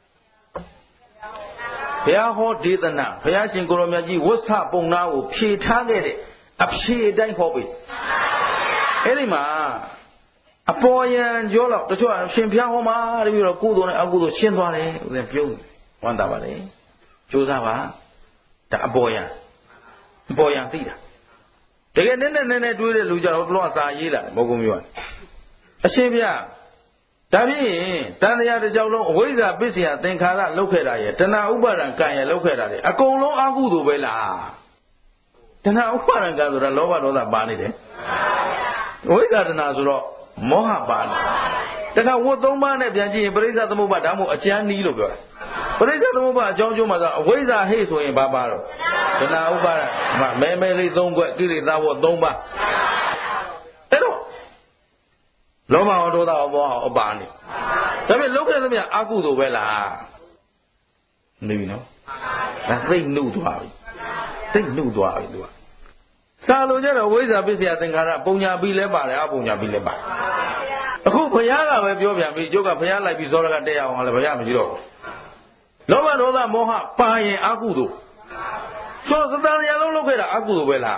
Speaker 1: ဘုရားဟောဒေသနာဘုရားရှင်ကိုရောမြတ်ကြီးဝတ်ဆပုံနာကိုဖြေထားခဲ့တဲ့အဖြေအတိုင်းဟောပြီအဲ့ဒီမှာအပေါ်ယံကြောတော့တချို့ရှင်ဘုရားဟောမှာတပြီးတော့ကုသိုလ်နဲ့အကုသိုလ်ရှင်းသွားတယ်ဥစဉ်ပြုံးဝမ်းသာပါလေကြိုးစားပါဒါအပေါ်ယံသိတာတကယ်နဲ့တွေးတဲ့လူကြတော့ဘလို့အစာရေးလာမောကုံမျိုးအရှင်ဘုရားဒါဖြင့်တန်တရားတစ်ကြောက်လုံးအဝိဇ္ဇာပစ္စယသင်္ခါရလောက်ခဲ့တာရဲ့တဏှာဥပါဒံကံရဲ့လောက်ခဲ့တာလေအကုန်လုံးအကုသိုလ်ပဲလားတဏှာဥပါဒံကံဆိုတာလောဘဒေါသပါနေတယ်ဝိဇ္ဇာတဏှာဆိုတော့မောဟပါနေတခါဝတ်သုံးပါးနဲ့ပြန်ကြည့်ရင်ပရိစ္ဆသမုပ္ပါဒါမှမဟုတ်အကျမ်းနီးလို့ပြောတာပရိစ္ဆသမုပ္ပါအကြောင်းကျိုးမှာဆိုအဝိဇ္ဇာဟိဆိုရင်ဘာပါတော့တဏှာဥပါဒံမဲလေး၃ခွက်ကိလေသာဝတ်၃ပါးအဲ့တော့လောဘဒေါသမောဟအပါနေဒါပေမဲ့လောက်ခဲ့သမျှအကုသိုလ်ပဲလားနေပြီနော်ဒါသိနှုတ်သွားပြီသူကစာလို့ကြတော့ဝိဇ္ဇာပစ္စယသင်္ခါရပုံညာပြီးလဲပါတယ်အပုံညာပြီးလဲပါအခုဘုရားကပဲပြောပြန်ပြီကျုပ်ကဘုရားလိုက်ပြီးဇောရကတက်ရအောင်လည်းဘုရားမရှိတော့ဘူးလောဘဒေါသမောဟပါရင်အကုသိုလ်ဆိုသတ္တရာလုံးလောက်ခဲ့တာအကုသိုလ်ပဲလား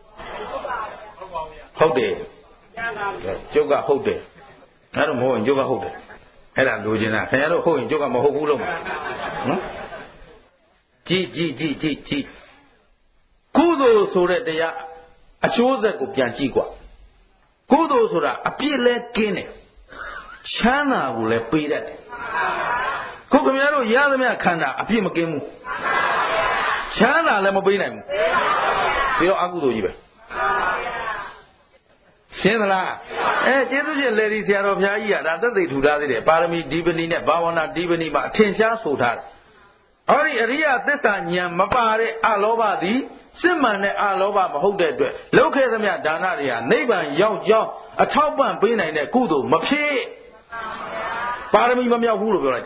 Speaker 1: ဟုတ်တယ်ကျုပ်ကဟုတ်တယ်အဲ့တော့မဟုတ်ရင်ကျုပ်ကဟုတ်တယ်အဲ့ဒါလိုချင်တာခင်ဗျားတို့ဟုတ်ရင်ကျုပ်ကမဟုတ်ဘူးလို့နော်ကြည့်ကုသိုလ်ဆိုတဲ့တရားအကျိုးဆက်ကိုပြန်ကြည့်กว่าကုသိုလ်ဆိုတာအပြစ်လဲကင်းတယ်ချမ်းသာကိုလည်းပေးတတ်တယ်ခုခင်ဗျားတို့ရသမျှခန္ဓာအပြစ်မကင်းဘူးချမ်းသာလည်းမပေးနိုင်ဘူးပြီးတော့အကုသိုလ်ကြီးပဲရှင်းသလားကျေးဇူးရှင်လေဒီဆရာတော်ဘုရားကြီးကဒါသက်သေထူထားသေးတယ်ပါရမီဒီပဏီနဲ့ဘာဝနာဒီပဏီမှာအထင်ရှားဆိုထားတယ်ဟောဒီအရိယသစ္စာဉာဏ်မပါတဲ့အလောဘသည်စစ်မှန်တဲ့အလောဘမဟုတ်တဲ့အတွက်လောက်ခဲ့သမျှဒါနတွေဟာနိဗ္ဗာန်ရောက်ကြောင်းအထောက်ပံ့ပေးနိုင်တဲ့ကုသိုလ်မဖြစ်ပါရမီမမြောက်ဘူးလို့ပြောလိုက်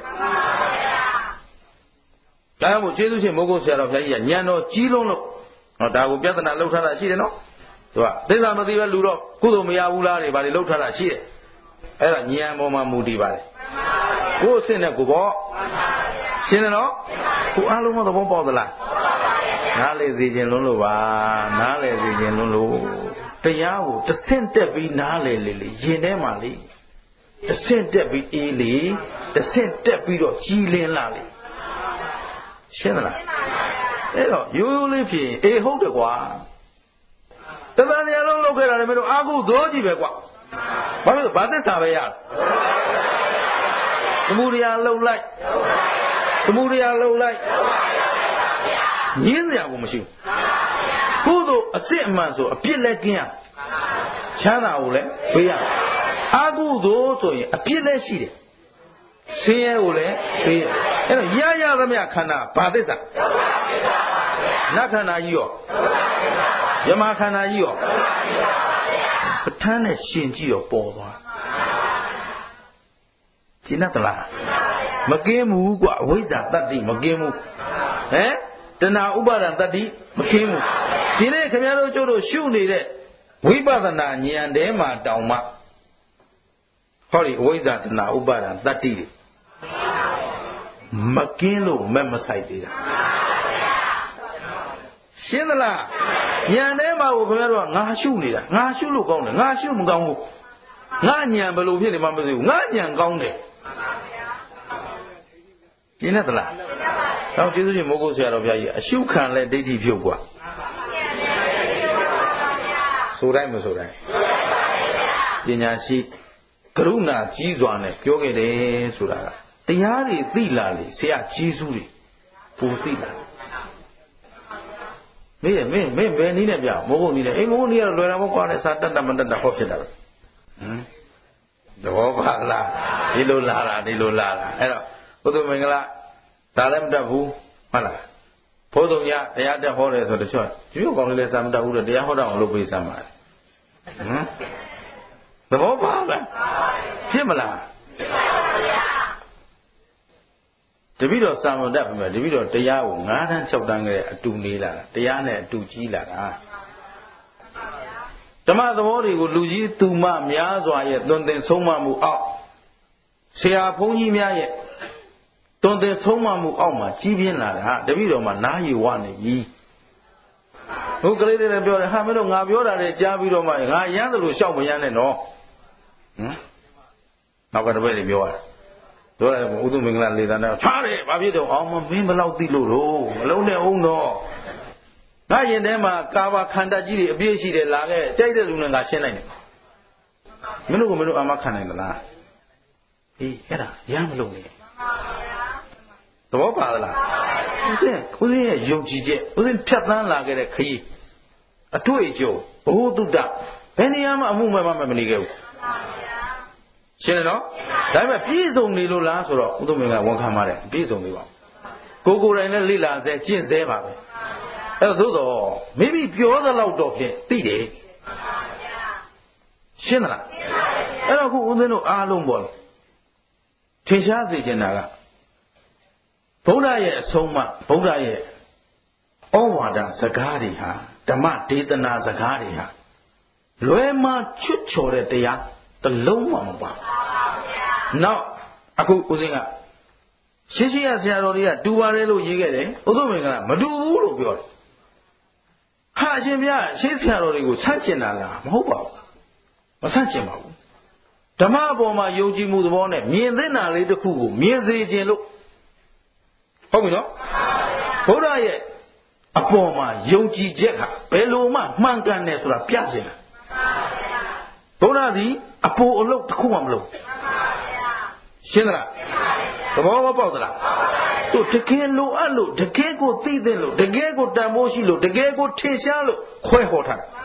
Speaker 1: တယ်ဒါမှမဟုတ်ကျေးဇူးရှင်မိုးကုတ်ဆရာတော်ဘုရားကြီးကဉာဏ်တော်ကြီးလုံးလို့ဒါကိုပြဿနာလှုပ်ထားတာရှိတယ်နော်သူကသစ္စာမသိပဲလူတော့ကုသိုလ်မရဘူးလားတွေဘာတွေလှုပ်ထားတာရှိတယ်အဲ့ဒါဉာဏ်ပေါ်မှာမူတည်ပါတယ်ကိုယ်အစ်နဲ့ကိုပေါ့ရှင်းတယ်နော်ကိုအားလုံးမသဘောပေါက်သလားနားလေစီခြင်းလုံးလို့ပါနားလေစီခြင်းလုံးလို့တရားကိုတစ်ဆင့်တက်ပြီးနားလေလေရင်ထဲမှာလေတစ်ဆင့်တက်ပြီးအေးလေတစ်ဆင့်တက်ပြီးတော့ကြီးလင်းလာလေရှင်းသလားအဲ့တော့ရိုးရိုးလေးဖြစ်အေးဟုတ်တယ်ကွာတသံတရားလုံးလုပ်ခဲ့တာလည်းမင်းတို့အာဟုသိုးကြီးပဲကွာဘာလို့ဘာသစ္စာပဲရသမုဒယလှုပ်လိုက်ညင်းစရာကိုမရှိဘူးကုသိုလ်အစစ်အမှန်ဆိုအပြစ်လည်းကင်းရချမ်းသာကိုလည်းပေးရအာဟုသိုးဆိုရင်အပြစ်လည်းရှိတယ်ဆင်းရဲကိုလည်းပေးရအဲ့တော့ရသမျှခန္ဓာဘာသစ္စာနတ်ခန္ဓာကြီးရောယမခန္ဓာကြီးရောပဋ္ဌာန်းနဲ့ရှင်ကြည့်ရောပေါ်သွားရှင်းသလားမကင်းဘူးကွာအဝိဇ္ဇာတတ္တိမကင်းဘူးတဏှာဥပါဒံတတ္တိမကင်းဘူးဒီနေ့ခင်ဗျားတို့ကျုပ်တို့ရှုနေတဲ့ဝိပဿနာဉာဏ်ထဲမှာတောင်မှဟောဒီအဝိဇ္ဇာတဏှာဥပါဒံတတ္တိတွေမကင်းလို့မဆိုင်သေးတာရှင်းသလားဉာဏ်ထဲမှာကိုခင်ဗျားတို့ကငါရှုနေတာငါရှုလို့ကောင်းတယ်ငါရှုမကောင်းဘူးငါဉာဏ်ဘယ်လိုဖြစ်နေမှမသိဘူးငါဉာဏ်ကောင်းတယ်ရှင်းသလားတော့ကျေးဇူးရှင်မိုးကုတ်ဆရာတော်ဘုရားကြီးအရှုခံလဲဒိဋ္ဌိဖြုတ်กว่าဆိုတိုင်းမဆိုတိုင်း
Speaker 2: ပညာရှိကရုဏာကြီးစွာနဲ့ပြောခဲ့တယ်ဆိုတာကတရားတွေသိလာလေဆရာကြီးစုတွေပူသိလာမင်းဘယ်နည်းနဲ့ပြမိုးကုတ်နည်းနဲ့အိမ်မိုးကုတ်နည်းကတော့လွယ်တာမဟုတ်ပါနဲ့စာတတ်မတတ်ဟောဖြစ်တာပဲတော့ပါလားဒီလိုလာတာအဲ့တော့ဘုသူမင်္ဂလာဒါလည်းမတတ်ဘူးဟုတ်လားဘိုးတော်ကြီးတရားတက်ဟောတယ်ဆိုတချို့ဒီလိုကောင်းလေးလည်းစာမတတ်ဘူးတော့တရားဟောတော့အောင်လုပ်ပေးစမ်းပါသဘောပါလားဖြစ်မလားတပည့်တော်စာမတတ်ပါမယ်တပည့်တော်တရားကို9တန်း6တန်းကလေးအတူနေလာတာတရားနဲ့အတူကြီးလာတာဓမ္မသဘောတွေကိုလူကြီးသူမများစွာရဲ့သွန်သင်ဆုံးမမှုအောက်ဆရာဘုန်းကြီးများရဲ့သွန်သင်ဆုံးမမှုအောက်မှာကြီးပြင်းလာတာတပည့်တော်မှာနားရည်ဝနေပြီဟိုကလေးတွေလည်းပြောတယ်ဟာမင်းတို့ငါပြောတာတွေကြားပြီးတော့မှငါရမ်းတယ်လို့ရှောက်မရမ်းနဲ့နော်နောက်ကတပည့်တွေပြောရတယ်ပြောတယ်ဥဒုမင်္ဂလာလေသာနဲ့ချားတယ်ဘာဖြစ်တော့အောင်မင်းဘယ်လောက်သိလို့တော့မလုံးနဲ့အောင်တော့ငါရင်ထဲမှာကာဘာခန္ဓာကြီးတွေအပြည့်ရှိတယ်လာခဲ့ကြိုက်တဲ့လူနဲ့ငါရှင်းလိုက်တယ်မင်းတို့ကမင်းတို့အမခံနိုင်သလားအေးအဲ့ဒါရမ်းမလို့လေသဘောပါသလားဦးဇင်းရဲ့ယုံကြည်ချက်ဦးဇင်းဖြတ်သန်းလာခဲ့တဲ့ခရီးအတွေ့အကြုံဘုဟုတုတ္တဘယ်နေရာမှအမှုမဲ့မနေခဲ့ဘူးရှင်းတယ်နော်ဒါပေမဲ့ပြည့်စုံနေလို့လားဆိုတော့ဥဒ္ဓမင်္ဂဝန်ခံပါတယ်ပြည့်စုံနေပါကိုယ်တိုင်လည်းလေ့လာစေကျင့်စေပါပဲအဲ့သို့တော့မိမိပြောသလောက်တော့ဖြင့်သိတယ်ရှင်းသလားအဲ့တော့ခုဦးဇင်းတို့အားလုံးပေါ့ထင်ရှားစေချင်တာကဗုဒ္ဓရဲ့အဆုံးအမဗုဒ္ဓရဲ့ဩဝါဒစကားတွေဟာဓမ္မဒေသနာစကားတွေဟာလွယ်မှချွတ်ချော်တဲ့တရားတစ်လုံးမှမပါနောက်အခုဦးဇင်းကရှင်းရဆရာတော်တွေကတူပါတယ်လို့ရေးခဲ့တယ်ဥဒ္ဓမင်္ဂလာမတူဘူးလို့ပြောတယ်ဟာအရှင်ဘုရားရှင်းဆရာတော်တွေကိုဆန့်ကျင်တာလားမဟုတ်ပါဘူးမဆန့်ကျင်ပါဘူးဓမ္မအပေါ်မှာယုံကြည်မှုသဘောနဲ့မြင်သင့်တာလေးတစ်ခုကိုမြင်စေခြင်းလို့ဟုတ်ပြီနော်ဘုရားရဲ့အပေါ်မှာယုံကြည်ချက်ဟာဘယ်လိုမှမှန်ကန်တယ်ဆိုတာပြခြင်းလားဘုရားသည်အပေါ်အလုပ်တစ်ခုမှမလုပ်ရှင်းသလားသဘောပေါက်သလားတို့တကယ်လိုအပ်လို့တကယ်ကိုသိတဲ့လို့တကယ်ကိုတန်ဖိုးရှိလို့တကယ်ကိုထင်ရှားလို့ခွဲဟောထားတာ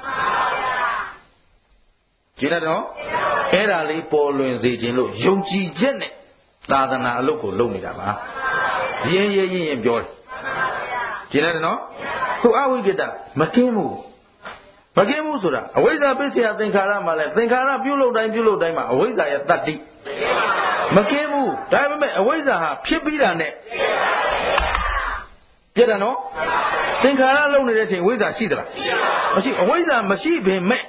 Speaker 2: ကြည့်လိုက်တော့အဲ့ဒါလေးပေါ်လွင်စေခြင်းလို့ယုံကြည်ချက်နဲ့သာသနာအလုပ်ကိုလုပ်နေတာပါရင်းပြောတယ်ကြည့်လိုက်တော့ခုအဝိကတမကင်းဘူးဆိုတာအဝိဇ္ဇာပစ္စယသင်္ခါရမှာလဲသင်္ခါရပြုလုပ်တိုင်းမှာအဝိဇ္ဇာရဲ့တတ္တိမကင်းဘူးဒါပေမဲ့အဝိဇ္ဇာဟာဖြစ်ပြီးတာနဲ့ပြတ်တယ်နော်သင်္ခါရလုံနေတဲ့အချိန်အဝိဇ္ဇာရှိသလားမရှိအဝိဇ္ဇာမရှိပေမဲ့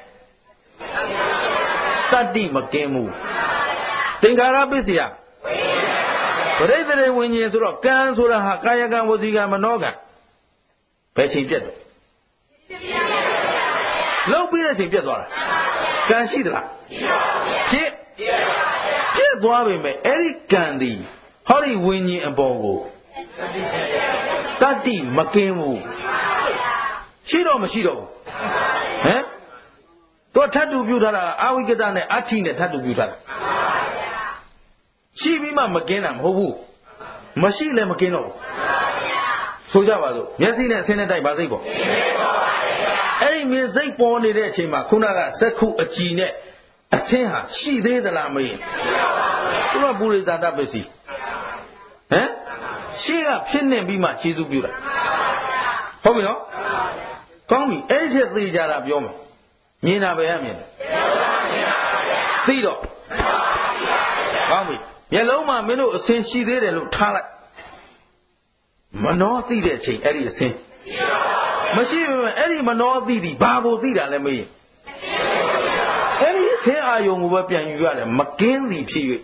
Speaker 2: တတ္တိမကင်းဘူးသင်္ခါရပစ္စယပရိသေဝိညာဉ်ဆိုတော့ကံဆိုတာဟာကာယကံဝစီကံမနောကံဘယ်ချိန်ပြတ်တယ်လောက်ပြီးတဲ့ချိန်ပြတ်သွားတာကံရှိသလားဖြစ်ပြတ်သွားပြီမဲ့အဲ့ဒီကံဒီဟောဒီဝိညာဉ်အပေါ်ကိုတတ္တိမကင်းဘူးရှိတော့မရှိတော့ဘူးဟမ်တော့ထပ်တူပြုထားတာအာဝိကတနဲ့အဋ္ဌိနဲ့ထပ်တူပြုထားတာရှိပြီးမှမကင်းတာမဟုတ်ဘူးမရှိလည်းမကင်းတော့ဘူးဆိုကြပါစို့မျက်စိနဲ့ဆင်းတဲ့တိုက်ပါစိတ်ပေါ့အဲ့ဒီမြင်စိတ်ပေါ်နေတဲ့အချိန်မှာခုနကစက္ခုအကြည်နဲ့အဆင်းဟာရှိသေးသလားမေးသူကပုရိသတပစ္စည်းဟမ်ရှေ့ကဖြစ်နေပြီးမှခြေစုပ်ပြတာဟုတ်ပြီနော်ကောင်းပြီအဲ့ဒီချက်သိကြတာပြောမယ်မြင်တာပဲမြင်တယ်သိတော့ကောင်းပြီမျက်လုံးမှာမင်းတို့အဆင်းရှိသေးတယ်လို့ထားလိုက်မနှောသိတဲ့အချိန်အဲ့ဒီအဆင်းမရှိဘူးအဲ့ဒီမနှောသိသည်ဘာကိုသိတာလဲမေးအဲ့ဒီအဆင်းအာယုံကိုပဲပြန်ယူရတယ်မကင်းသည်ဖြစ်၍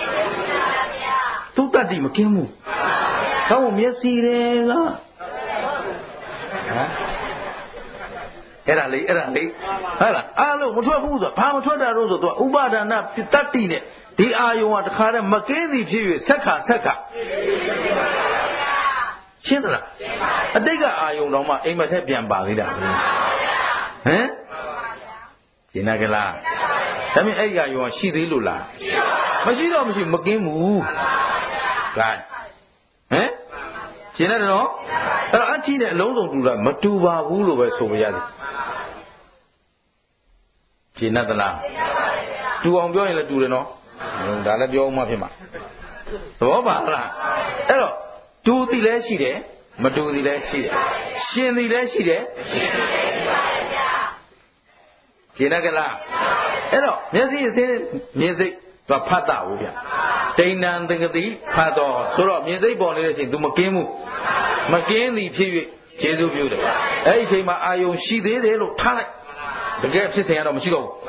Speaker 2: သူတတ္တိမကင်းဘူးတော့မျက်စိတွေကဟမ်အဲ့ဒါလေးဟုတ်လားအားလုံးမထွက်ဘူးဆိုဘာမထွက်တာတော့ဆိုတော့ဥပါဒနာတတ္တိနဲ့ဒီအာယုံကတခါတည်းမကင်းသည်ဖြစ်၍ဆက်ခါရှင်းသလားအတိတ်ကအာယုံတော်မှအိမ်မက်ထဲပြန်ပါသေးတာဟမ်ရှင်းနာကလားဒါပေမဲ့အဲ့ဒီအာယုံကရှိသေးလို့လားမရှိတော့မရှိမကင်းဘူးကဲဟမ်ရှင်းတယ်နော်အဲ့တော့အကြည့်နဲ့အလုံးစုံတူလားမတူပါဘူးလို့ပဲဆိုပြရတယ်ရှင်းတလားတူအောင်ပြောရင်လည်းတူတယ်နော်ဒါလည်းပြောမှဖြစ်မှာသဘောပါလားအဲ့တော့တူသည်လည်းရှိတယ်မတူသည်လည်းရှိတယ်ရှင်သည်လည်းရှိတယ်ရှင်းတယ်ကလားအဲ့တော့မျက်စိအစင်းမြင်စိတ်သူဖတ်တာဘူးဗျဒိဋ္ဌံသင်္ကတိဖတ်တော်ဆိုတော့မြင်စိတ်ပေါ်နေတဲ့အချိန် तू မကင်းဘူးမကင်းသည်ဖြစ်၍ကျေစုပြုတယ်အဲ့ဒီအချိန်မှာအာယုံရှိသေးတယ်လို့ထားလိုက်တကယ်ဖြစ်စဉ်ကတော့မရှိတော့ဘူး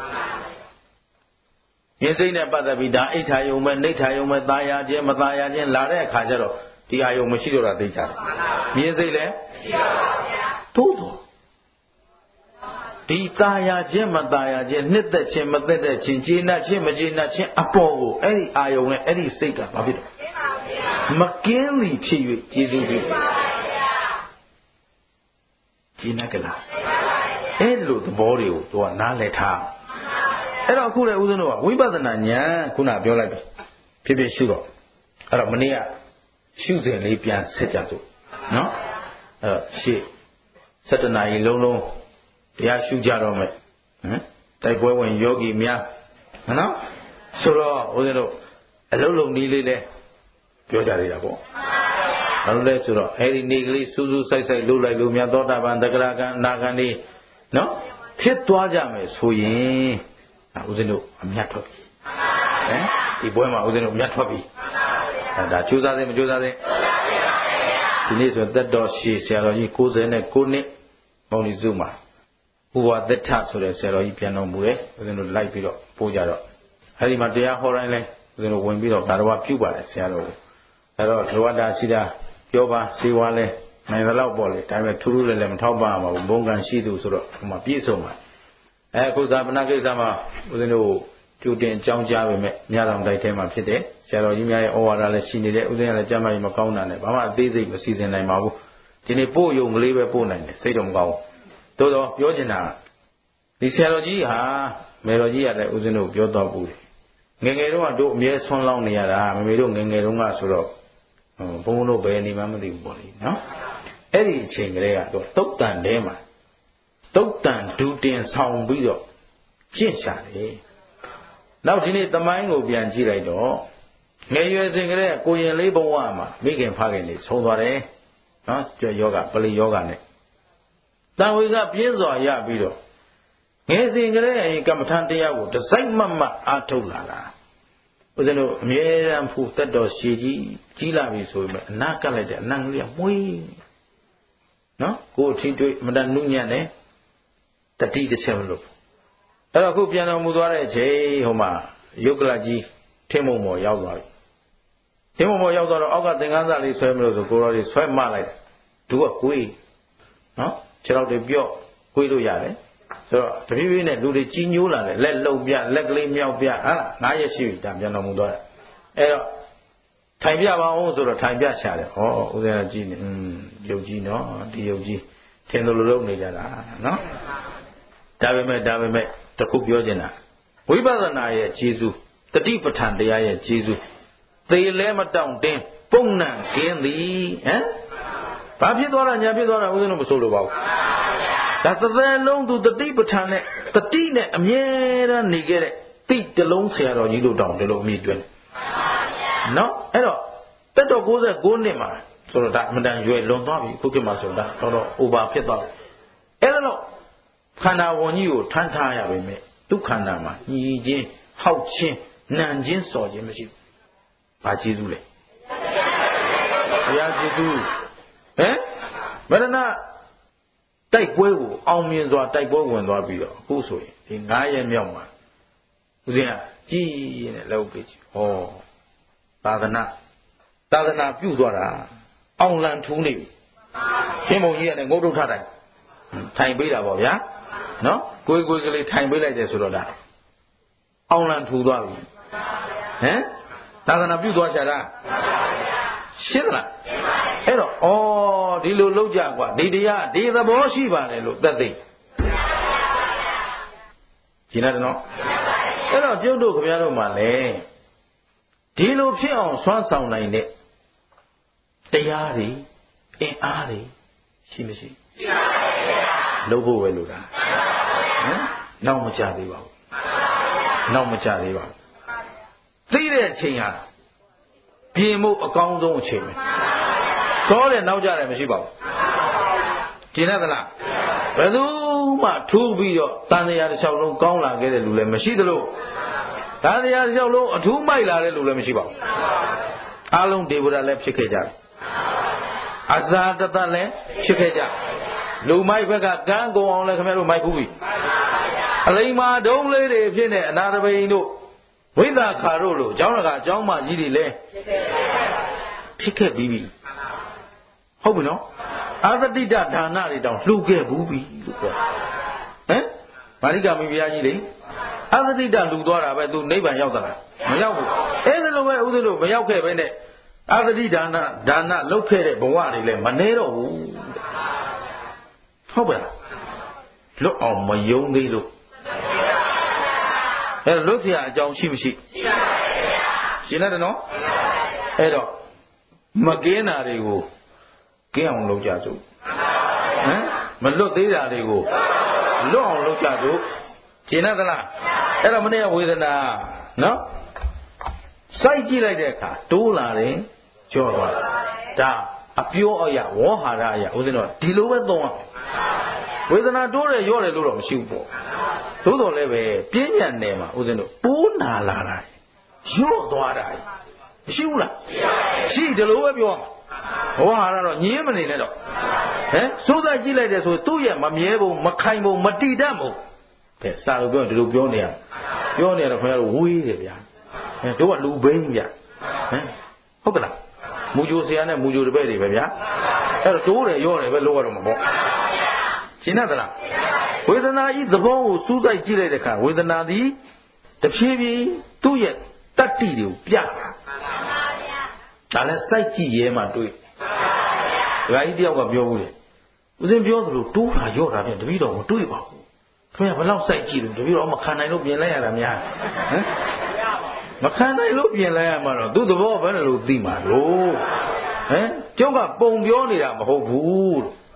Speaker 2: မြင်စိတ်နဲ့ပတ်သက်ပြီးဒါအိဋ္ဌာယုံပဲနိဋ္ဌာယုံပဲตายာခြင်းမตายာခြင်းလာတဲ့အခါကျတော့ဒီအာယုံမရှိတော့တာသိကြတယ်မြင်စိတ်လည်းမရှိတော့ပါဗျာသို့တော့ဒီตายာခြင်းမตายာခြင်းနှစ်သက်ခြင်းမသက်သက်ခြင်းကျေနပ်ခြင်းမကျေနပ်ခြင်းအပေါ်ကိုအဲ့ဒီအာယုံနဲ့အဲ့ဒီစိတ်ကဘာဖြစ်လဲမကင်းသည်ဖြစ်၍ကျေစုပြုကျေနပ်ကြလားအဲ့လိုသဘောတွေကိုသူကနားလည်ထားအဲ့တော့အခုလေဦးဇင်းတို့ကဝိပဿနာဉာဏ်ခုနပြောလိုက်ပြီဖြစ်ဖြစ်ရှုတော့အဲ့တော့မနေ့ကရှုစဉ်လေးပြန်ဆက်ကြစို့နော်အဲ့တော့ရှေ့7 နာရီလုံးလုံးတရားရှုကြတော့မယ်တိုက်ပွဲဝင်ယောဂီများနော်ဆိုတော့ဦးဇင်းတို့အလုံးလုံးနီးလေးလဲပြောကြရတာပေါ့ဘာလို့လဲဆိုတော့အဲ့ဒီနေကလေးစူးစူးဆိုင်ဆိုင်လှုပ်လိုက်လို့မြတ်သောတာပန်သက္ကရာကံအနာကံနေနော်ဖြစ်သွားကြမယ်ဆိုရင်ဦးဇင်းတို့အမြတ်ထွက်ပြီဒီပွဲမှာဦးဇင်းတို့အမြတ်ထွက်ပြီဒါကြိုးစားသေးမကြိုးစားသေးဒီနေ့ဆိုသက်တော်ရှည်ဆရာတော်ကြီး69နှစ်မောင်လီစုမှာဘုရားသက်ထဆိုတဲ့ဆရာတော်ကြီးပြန်တော်မူတယ်ဦးဇင်းတို့လိုက်ပြီးတော့ပို့ကြတော့အဲဒီမှာတရားဟောတိုင်းလဲဦးဇင်းတို့ဝင်ပြီးတော့ဒါတော်ပြုပါတယ်ဆရာတော်ကိုအဲတော့လိုအပ်တာရှိတာပြောပါစေဝါလဲနိုင်တယ်လို့ပေါ့လေဒါပေမဲ့ထူးထူးလည်းမထောက်ပံ့ပါဘူးဘုံကံရှိသူဆိုတော့ဟိုမှာပြည့်စုံပါအခုသာပနာကိစ္စမှာဦးဇင်းတို့ကြိုတင်အကြောင်းကြားပေမဲ့ညတော်တိုက်ထဲမှာဖြစ်တယ်ဆရာတော်ကြီးများရဲ့ဩဝါဒလည်းရှိနေတယ်ဦးဇင်းကလည်းကြမ်းမှမကောင်းတာနဲ့ဘာမှအသေးစိတ်မစီစဉ်နိုင်ပါဘူးဒီနေ့ပို့ယုံကလေးပဲပို့နိုင်တယ်စိတ်တော့မကောင်းဘူးသို့တော့ပြောချင်တာဒီဆရာတော်ကြီးဟာမေတော်ကြီးကလည်းဦးဇင်းတို့ပြောတော့ဘူးငယ်ငယ်တုန်းကတို့အမြဲဆွမ်းလောင်းနေရတာမမေတို့ငယ်ငယ်တုန်းကဆိုတော့ဘုန်းဘုန်းတို့ဘယ်နေမှမသိဘူးပေါ့လေနော်အဲ့ဒီအချိန်ကလေးကတော့တုတ်တန်ထဲမှာတုတ်တန်ဒူတင်ဆောင်ပြီးတော့ကျင့်ရှာတယ်နောက်ဒီနေ့သမိုင်းကိုပြန်ကြည့်လိုက်တော့ငယ်ရွယ်စဉ်ကလေးကိုရင်လေးဘဝမှာမိခင်ဖခင်နေဆုံးသွားတယ်နော်ကြွယောဂပလီယောဂနဲ့တန်ဝေကပြင်းစွာရပြီးတော့ငယ်စဉ်ကလေးကမ္မထန်တရားကိုတစိုက်မတ်အားထုတ်လာတာဦးဇင်းတို့အမြဲတမ်းဖူတက်တော်ရှည်ကြီးလာပြီဆိုရင်အနာကပ်လိုက်တဲ့အနံကလေးကမွေးနော်ကိုယ်အထီးတွေ့မတန်နုညံ့တယ်တတိတစ်ချက်မလို့အဲ့တော့အခုပြန်တော်မူသွားတဲ့အချိန်ဟိုမှာယုတ်ကလကြီးထင်းမုံမော်ရောက်သွားပြီထင်းမုံမော်ရောက်တော့အောက်ကသင်္ကန်းစာလေးဆွဲမလို့ဆိုကိုတော်လေးဆွဲမလိုက်သူကကိုယ်နော်ခြေထောက်တွေပြော့ကိုယ်လို့ရတယ်ဆိုတော့တဖြည်းဖြည်းနဲ့လူတွေကြီးညိုးလာတယ်လက်လုံပြလက်ကလေးမြောက်ပြဟာလား9 ရက်ရှိပြီဒါပြန်တော်မူသွားတယ်အဲ့တော့ထိုင်ပြပါအောင်ဆိုတော့ထိုင်ပြချတယ်ဩဦးဇင်းကကြည့်နေယုတ်ကြီးနော်ဒီယုတ်ကြီးထင်တယ်လို့လုပ်နေကြတာနော်ဒါပေမဲ့တခုပြောချင်တာဝိပဿနာရဲ့ခြေစွတတိပဋ္ဌာန်တရားရဲ့ခြေစွသေလဲမတောင့်တင်းပုံနှံကင်းသည်ဘာဖြစ်သွားတာညာဖြစ်သွားတာဦးဇင်းတို့မဆိုလို့ပါဘူးဒါသသက်လုံးသူတတိပဋ္ဌာန်နဲ့တတိနဲ့အမြဲတမ်းနေခဲ့တဲ့တိတလုံးဆရာတော်ကြီးတို့တောင်ဒီလိုအမြင့်တွဲနော်အဲ့တော့တက်တော်69နှစ်မှာဆိုတော့ဒါအမှန်တန်ရွယ်လွန်သွားပြီခုခေတ်မှာဆိုတော့တော် over ဖြစ်သွားတယ်အဲ့တော့ခန္ဓာဝန်ကြီးကိုထမ်းထားရပါမယ်ဒုက္ခန္တာမှာညီချင်းဟောက်ချင်းနံချင်းစော်ချင်းမရှိဘူးဘာကျေးဇူးလဲဘုရားကျေးဇူးမရဏတိုက်ပွဲကိုအောင်မြင်စွာတိုက်ပွဲဝင်သွားပြီးတော့အခုဆိုရင်ဒီ9 ရက်မြောက်မှာဦးဇင်းကကြည်နဲ့လောက်ပေးကြည့်ဟောသာသနာပြုသွားတာအောင်လံထူးနေပြီရှင်ဘုံကြီးကလည်းငုတ်တုတ်ထတိုင်းထိုင်ပေးတာပေါ့ဗျာနော်ကိုယ်ကလေးထိုင်ပေးလိုက်တယ်ဆိုတော့ဒါအောင်လံထူသွားပြီသာသနာပြုသွားချတာရှင်းလားအဲ့တော့ဒီလိုလောက်ကြကွာဒီတရားဒီသဘောရှိပါတယ်လို့သက်သိရှင်းတယ်နော်အဲ့တော့ကျုပ်တို့ခင်ဗျားတို့မှလည်းဒီလိုဖြစ်အောင်ဆွမ်းဆောင်နိုင်တဲ့တရားတွေအင်အားတွေရှိမရှိရှိပါဘူးလုပ်ဖို့ပဲလို့တာနောက်မကြသေးပါဘူးနောက်မကြသေးပါဘူးသိတဲ့အချိန်ဟာပြင်ဖို့အကောင်းဆုံးအချိန်ပဲတော့တယ်နောက်ကြတယ်မရှိပါဘူးကျင်ရသလားဘယ်သူမှထူးပြီးတော့တန်တရားတစ်လျှောက်လုံးကောင်းလာခဲ့တဲ့လူလည်းမရှိသလိုတန်တရားတစ်လျှောက်လုံးအထူးမိုက်လာတဲ့လူလည်းမရှိပါဘူးအားလုံးဒေဝရလည်းဖြစ်ခဲ့ကြတယ်အဇာတတလည်းဖြစ်ခဲ့ကြလူမိုက်ဘက်ကကန်းကုန်အောင်လည်းခင်ဗျားတို့မိုက်ဘူးပြီအလိမ္မာဒုံးလေးတွေဖြစ်နေအနာတပိန်တို့ဝိသခါတို့လိုကျောင်းတကာကျောင်းမကြီးတွေလည်းဖြစ်ခဲ့ပြီးပြီဟုတ်ပြီနော်အာသတိတဒါနတွေတောင်လှူခဲ့ဘူးပြီလို့ပြောမာရိကမိဖုရားကြီးလေအာသတိတလှူသွားတာပဲသူနိဗ္ဗာန်ရောက်သလားမရောက်ဘူးအဲ့ဒါလိုပဲဥဒ္ဒလို့မရောက်ခဲ့ပဲနဲ့အာသတိဒါနလုပ်ခဲ့တဲ့ဘဝတွေလည်းမနှဲတော့ဘူးဟုတ်ပါလားလွတ်အောင်မယုံသေးလို့အဲ့လွတ်เสียအကြောင်းရှိမရှိရှိပါဘူးဗျာရှင်းတယ်နော်အဲ့တော့မကင်းတာတွေကိုကင်းအောင်လုပ်ကြစို့မလွတ်သေးတာတွေကိုလွတ်အောင်လုပ်ကြစို့ရှင်းတယ်သလားအဲ့တော့မနေ့ကဝေဒနာနော်စိုက်ကြည့်လိုက်တဲ့အခါတိုးလာတယ်ကြော့သွားဒါအပြောအရာဝေါဟာရအရာဦးဇင်းတို့ဒီလိုပဲသုံးရဝေဒနာတိုးတယ်ရော့တယ်လို့တော့မရှိဘူးပေါ့သို့တော်လည်းပဲပြင်းညံနေမှာဦးဇင်းတို့ပိုးနာလာတာရော့သွားတာမရှိဘူးလားရှိတယ်လို့ပဲပြောဝေါဟာရတော့ညင်းမနေနဲ့တော့စိုးစားကြည့်လိုက်တယ်ဆိုသူ့ရဲ့မမြဲပုံမခိုင်ပုံမတည်တတ်ပုံကဲစာလို့ပြောဒီလိုပြောနေရတော့ခင်ဗျားတို့ဝေးတယ်ဗျာတို့ကလူဘိန်းဗျာဟုတ်ကလားမူဂျိုဆရာနဲ့မူဂျိုတပည့်တွေပဲဗျာအဲ့တော့တိုးတယ်ရော့တယ်ပဲလို့ရတော့မှာပေါ့ရှင်းသလားဝေဒနာဤသဘောကိုစူးစိုက်ကြည့်လိုက်တဲ့အခါဝေဒနာသည်တဖြည်းဖြည်းသူ့ရဲ့တတ္တိတွေကိုပြတာဒါလည်းစိုက်ကြည့်ရဲမှတွေ့ဒကာကြီးတယောက်ကပြောဘူးလေဦးစင်းပြောသလိုတိုးတာရော့တာပြန်တပည့်တော်မတွေ့ပါဘူးခင်ဗျာဘယ်လောက်စိုက်ကြည့်လို့တပည့်တော်မခံနိုင်လို့ပြင်လိုက်ရတာများမခံနိုင်လို့ပြင်လိုက်ရမှာတော့သူ့သဘောဘယ်လိုသိမှာလို့ကျုပ်ကပုံပြောနေတာမဟုတ်ဘူး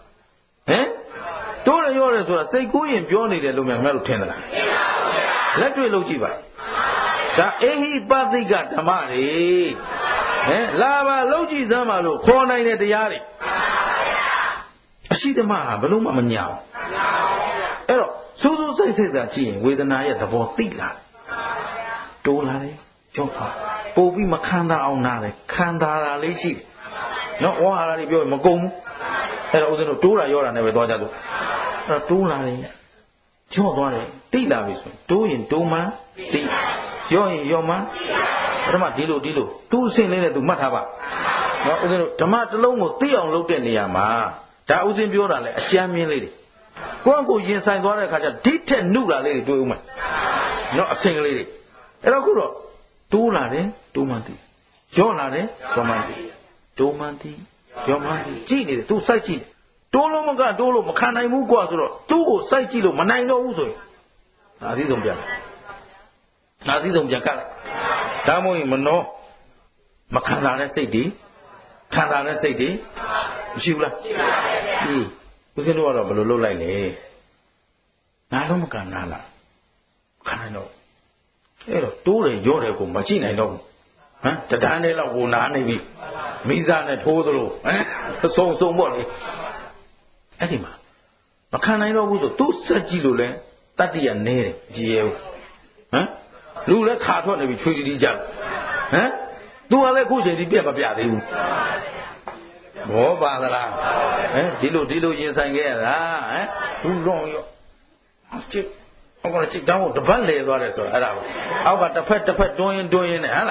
Speaker 2: တိုးရရောတယ်ဆိုတာစိတ်ကူးရင်ပြောနေတယ်လို့များခင်ဗျားတို့ထင်သလားလက်တွေ့လုပ်ကြည့်ပါဒါအေဟိပသိကဓမ္မတွေလာပါလုပ်ကြည့်စမ်းပါလို့ခေါ်နိုင်တဲ့တရားတွေအရှိဓမ္မဟာဘယ်လို့မှမညာဘူးအဲ့တော့စူးစူးစိတ်စိတ်သာကြည့်ရင်ဝေဒနာရဲ့သဘောသိလာတိုးလာတယ်ကြောက်ပါပို့ပြီးမခံတာအောင်နားတယ်ခံတာလေးရှိတယ်နော်ဝါဟာရတွေပြောရင်မကုန်ဘူးအဲ့တော့ဦးဇင်းတို့တိုးတာရောတာနဲ့ပဲသွားကြလို့အဲ့တော့တိုးလာတယ်ချော့သွားတယ်တိလာပြီဆိုတိုးရင်တိုးမှတိရောရင်ရောမှပထမဒီလိုသူ့အဆင့်လေးနဲ့သူမှတ်ထားပါနော်ဦးဇင်းတို့ဓမ္မတစ်လုံးကိုသိအောင်လုပ်တဲ့နေရာမှာဒါဦးဇင်းပြောတာလေအကျမ်းမြင်လေးတွေကိုယ့်ကိုရင်ဆိုင်သွားတဲ့အခါကျဒီထက်နှုတ်လာလေးတွေတွေ့ဦးမယ်နော်အဆင့်ကလေးတွေအဲ့တော့ခုတော့တိုးလာတယ်တိုးမှတိရောလာတယ်ရောမှတိတိုးမှတိရောမှတိကြည့်နေတယ်သူစိုက်ကြည့်တိုးလို့မခံနိုင်ဘူးကွာဆိုတော့သူ့ကိုစိုက်ကြည့်လို့မနိုင်တော့ဘူးဆိုရင်ဒါအသီးဆုံးပြန်ကတ်ဒါမှမဟုတ်ရင်မနှောမခံတာတဲ့စိတ်တွေခံတာတဲ့စိတ်တွေမရှိဘူးလားဦးဇင်းတို့ကတော့ဘယ်လိုလုပ်လိုက်လဲနားလုံးမကန်နားလားခံနိုင်တော့အဲ့တော့တိုးတယ်ရော့တယ်ကိုမကြည့်နိုင်တော့ဘူးတဒန်းလေးလောက်ကိုနားနေပြီမိစားနဲ့ထိုးသလိုစုံပေါ့လေအဲ့ဒီမှာမခံနိုင်တော့ဘူးဆိုသူ့စက်ကြည့်လို့လဲတတ္တိရနဲတယ်ကြည်ရဲဘူးလူလည်းခါထွက်နေပြီချွေတီကြတယ်သူကလည်းခုချိန်ဒီပြက်မပြသေးဘူးဘောပါသလားဒီလိုရင်ဆိုင်ခဲ့ရတာသူတော့ရောချစ်အောက်ကချစ်တောင်းတပတ်လဲသွားတယ်ဆိုတော့အဲ့ဒါကိုအောက်ကတစ်ဖက်တွန်းရင်နဲ့ဟမ်လား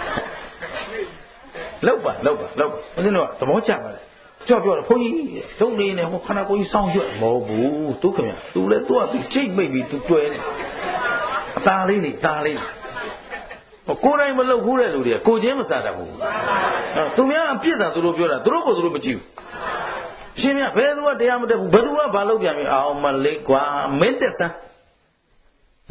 Speaker 2: လောက်ပါဦးဇင်းတို့ကသဘောကျပါလေကြောက်ပြောတယ်ဘုန်းကြီးဒုံနေနေဟိုခဏကိုကြီးစောင်းရွက်မဟုတ်ဘူးသူခင်ဗျသူလည်းသူကသူချိတ်မိတ်ပြီးသူတွဲနေအသားလေးနေကိုယ်တိုင်မလုပ်ဘူးတဲ့လူတွေကကိုချင်းမစားတတ်ဘူးသူများအပြစ်သာသူတို့ပြောတာသူတို့ကိုသူတို့မကြည့်ဘူးရှင်မြတ်ဘယ်သူကတရားမတတ်ဘူးဘယ်သူကဘာလုပ်ပြန်ပြီအောင်မလေးကွာမင်းတက်စမ်း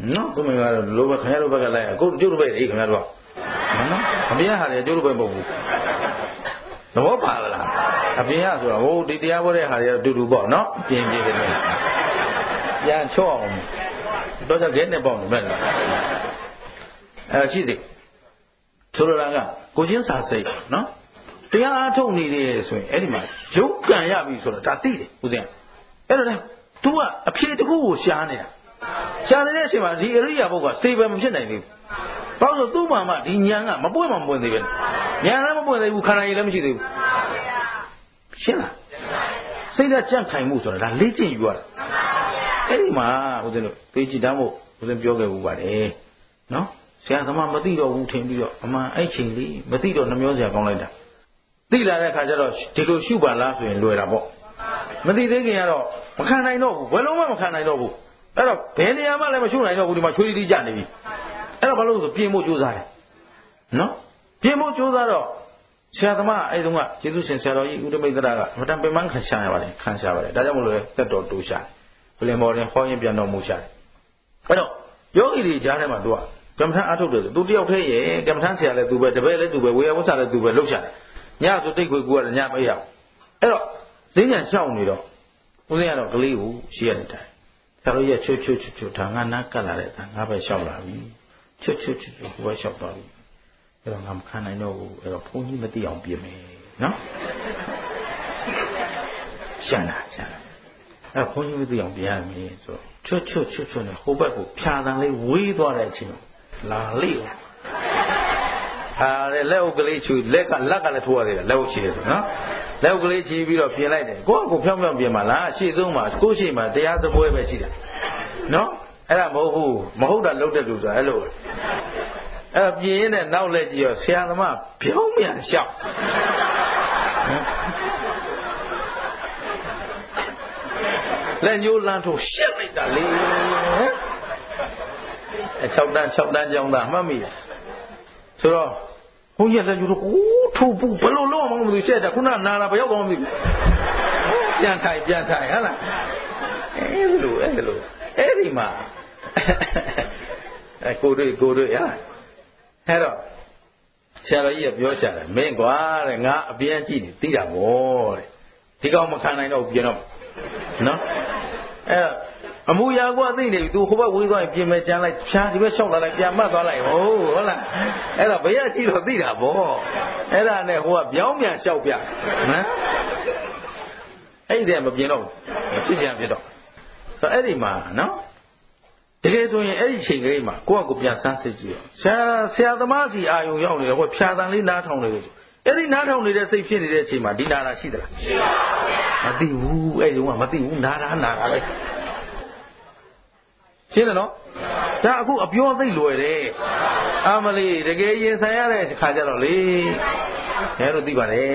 Speaker 2: နော်သူမကတော့လိုပဲခင်ဗျားတို့ဘက်ကလိုက်အခုကျုပ်တို့ပဲလေခင်ဗျားတို့ကနော်အပြင်ဟာတွေကျုပ်တို့ပဲမဟုတ်ဘူးသဘောပါလားအပြင်ကဆိုတာဟိုဒီတရားပွဲတဲ့ဟာတွေတူတူပေါ့နော်ပြင်းပြင်းတယ်ပြန်ချော့အောင်တော့ကြခဲနဲ့ပေါ့မယ်လားရှိသေးဆိုလိုတာကကိုချင်းစာစိတ်နော်တရားအားထုတ်နေတယ်ဆိုရင်အဲ့ဒီမှာရုပ်ကံရပြီဆိုတော့ဒါသိတယ်ဦးဇင်းအဲ့တော့ तू ကအဖြေတစ်ခုကိုရှားနေတာရှားနေတဲ့အချိန်မှာဒီအရိယာပုဂ္ဂိုလ်က stable မဖြစ်နိုင်ဘူးဘာလို့ဆိုသူ့မှာမှဒီဉာဏ်ကမပွင့်မှမပွင့်သေးပဲဉာဏ်လည်းမပွင့်သေးဘူးခန္ဓာရည်လည်းမရှိသေးဘူးရှင်းလားစိတ်ကကြံ့ခိုင်မှုဆိုတာဒါလေ့ကျင့်ယူရတာအဲ့ဒီမှာဦးဇင်းတို့သိကြည့်တမ်းဖို့ဦးဇင်းပြောခဲ့ဘူးပါတယ်နော်ဆရာသမားမသိတော့ဘူးထင်ပြီးတော့အမှန်အဲ့ချိန်လေးမသိတော့နှမျောစရာကောင်းလိုက်တာသိလာတဲ့အခါကျတော့ဒီလိုရှုပါလားဆိုရင်လွယ်တာပေါ့မသိသေးခင်ကတော့မခံနိုင်တော့ဘူးဘယ်လုံးမှမခံနိုင်တော့ဘူးအဲ့တော့ဘယ်နေရာမှလည်းမရှုနိုင်တော့ဘူးဒီမှာချွေးတီးကြနေပြီအဲ့တော့ဘာလို့ဆိုပြင်ဖို့ကြိုးစားတယ်နော်ပြင်ဖို့ကြိုးစားတော့ဆရာသမားအဲ့တုန်းကကျေးဇူးရှင်ဆရာတော်ကြီးဦးတမိတ်တရကမတန်ပင်ပန်းခံရှာရပါတယ်ခံရှာပါတယ်ဒါကြောင့်မလို့လေတက်တော်တူရှာတယ်ဘယ်လင်မော်ရင်ဟောရင်ပြန်တော်မူရှာတယ်အဲ့တော့ယောဂီတွေကြားထဲမှာသူကကမ္မထအထုတ်တယ်သူတယောက်တည်းရဲ့ကမ္မထဆရာလည်းသူပဲတပည့်လည်းသူပဲဝေယဝဆလည်းသူပဲလှုပ်ရှာတယ်ညဆိုတိတ်ခွေကူရတယ်ညမရအောင်အဲ့တော့ဈဉ္ဉံရှောက်နေတော့ဦးဇင်းကတော့ကလေးကိုရှိရတဲ့တိုင်ဆရာတို့ရဲ့ချွတ်ဒါငါနားကတ်လာတဲ့ဒါငါပဲရှောက်လာပြီချွတ်ဟိုပဲရှောက်သွားပြီအဲ့တော့ငါမခံနိုင်တော့ဘူးအဲ့တော့ဘုန်းကြီးမသိအောင်ပြင်မယ်နော်ရှင်းလားအဲ့ဘုန်းကြီးမသိအောင်ပြင်ရမယ်ဆိုချွတ်နဲ့ဟိုဘက်ကိုဖြာတန်လေးဝေးသွားတဲ့အချိန်လာလိဟာလေလက်အုပ်ကလေးချူလက်ကလည်းထိုးရသေးတယ်လက်အုပ်ချီတယ်ဆိုနော်လက်အုပ်ကလေးချီပြီးတော့ပြင်လိုက်တယ်ကိုယ့်အကိုဖြောင်းပြင်ပါလားရှေ့ဆုံးမှာကိုယ့်ရှေ့မှာတရားစပွဲပဲရှိတယ်နော်အဲ့ဒါမဟုတ်ဘူးမဟုတ်တာလုပ်တဲ့လူဆိုတာအဲ့လိုအဲ့ပြင်ရင်းနဲ့နောက်လက်ကြည့်ရောဆရာသမားဖြောင်းပြန်ရှောက်လက်ညှိုးလန်းထိုးရှက်လိုက်တာလေ6တန်းကျောင်းသားမှတ်မိတယ်ဆိုတော့ဘုန်းကြီးလက်ညှိုးတော့ထိုးဘူးဘယ်လိုလုပ်အောင်မသိရှက်တာခုနနာလာဘယ်ရောက်တော့မသိဘူးပြန်ထိုင်ဟဟလားအဲ့လိုအဲ့ဒီမှာကိုတွေ့ဟဲ့အဲ့တော့ဆရာတော်ကြီးကပြောချတယ်မင်းကွာတဲ့ငါအပြင်းကြည့်နေသိတာဗောတဲ့ဒီကောင်မခံနိုင်တော့ပြင်တော့နော်အဲ့အမူအရာကွာသိနေပြီ तू ဟိုဘက်ဝေးသွားရင်ပြင်မယ်ကြမ်းလိုက်ဖြားဒီဘက်လျှောက်လာလိုက်ပြန်မှတ်သွားလိုက်ဟုတ်လားအဲ့တော့ဘယ်ရကြည့်တော့သိတာဗောအဲ့ဒါနဲ့ဟိုကပြောင်းပြန်လျှောက်ပြနော်အဲ့ဒီတည်းမပြင်တော့ဖြစ်ပြန်ဖြစ်တော့ဆိုအဲ့ဒီမှာနော်တကယ်ဆိုရင်အဲ့ဒီချိန်ကလေးမှာကိုယ့်အကိုပြန်ဆန်းစစ်ကြည့်ရောဆရာသမားစီအာယုံရောက်နေတယ်ဟိုဖြာတန်လေးနားထောင်နေတယ်အဲ့ဒီနားထောင်နေတဲ့စိတ်ဖြစ်နေတဲ့အချိန်မှာဒီနာတာရှိသလားရှိပါဘူးမသိဘူးအဲ့ဒီကမသိဘူးနာတာပဲရှင်းတယ်နော်ဒါအခုအပြောသိလွယ်တယ်အာမလေးတကယ်ရင်ဆိုင်ရတဲ့ခါကျတော့လေခဲတို့သိပါတယ်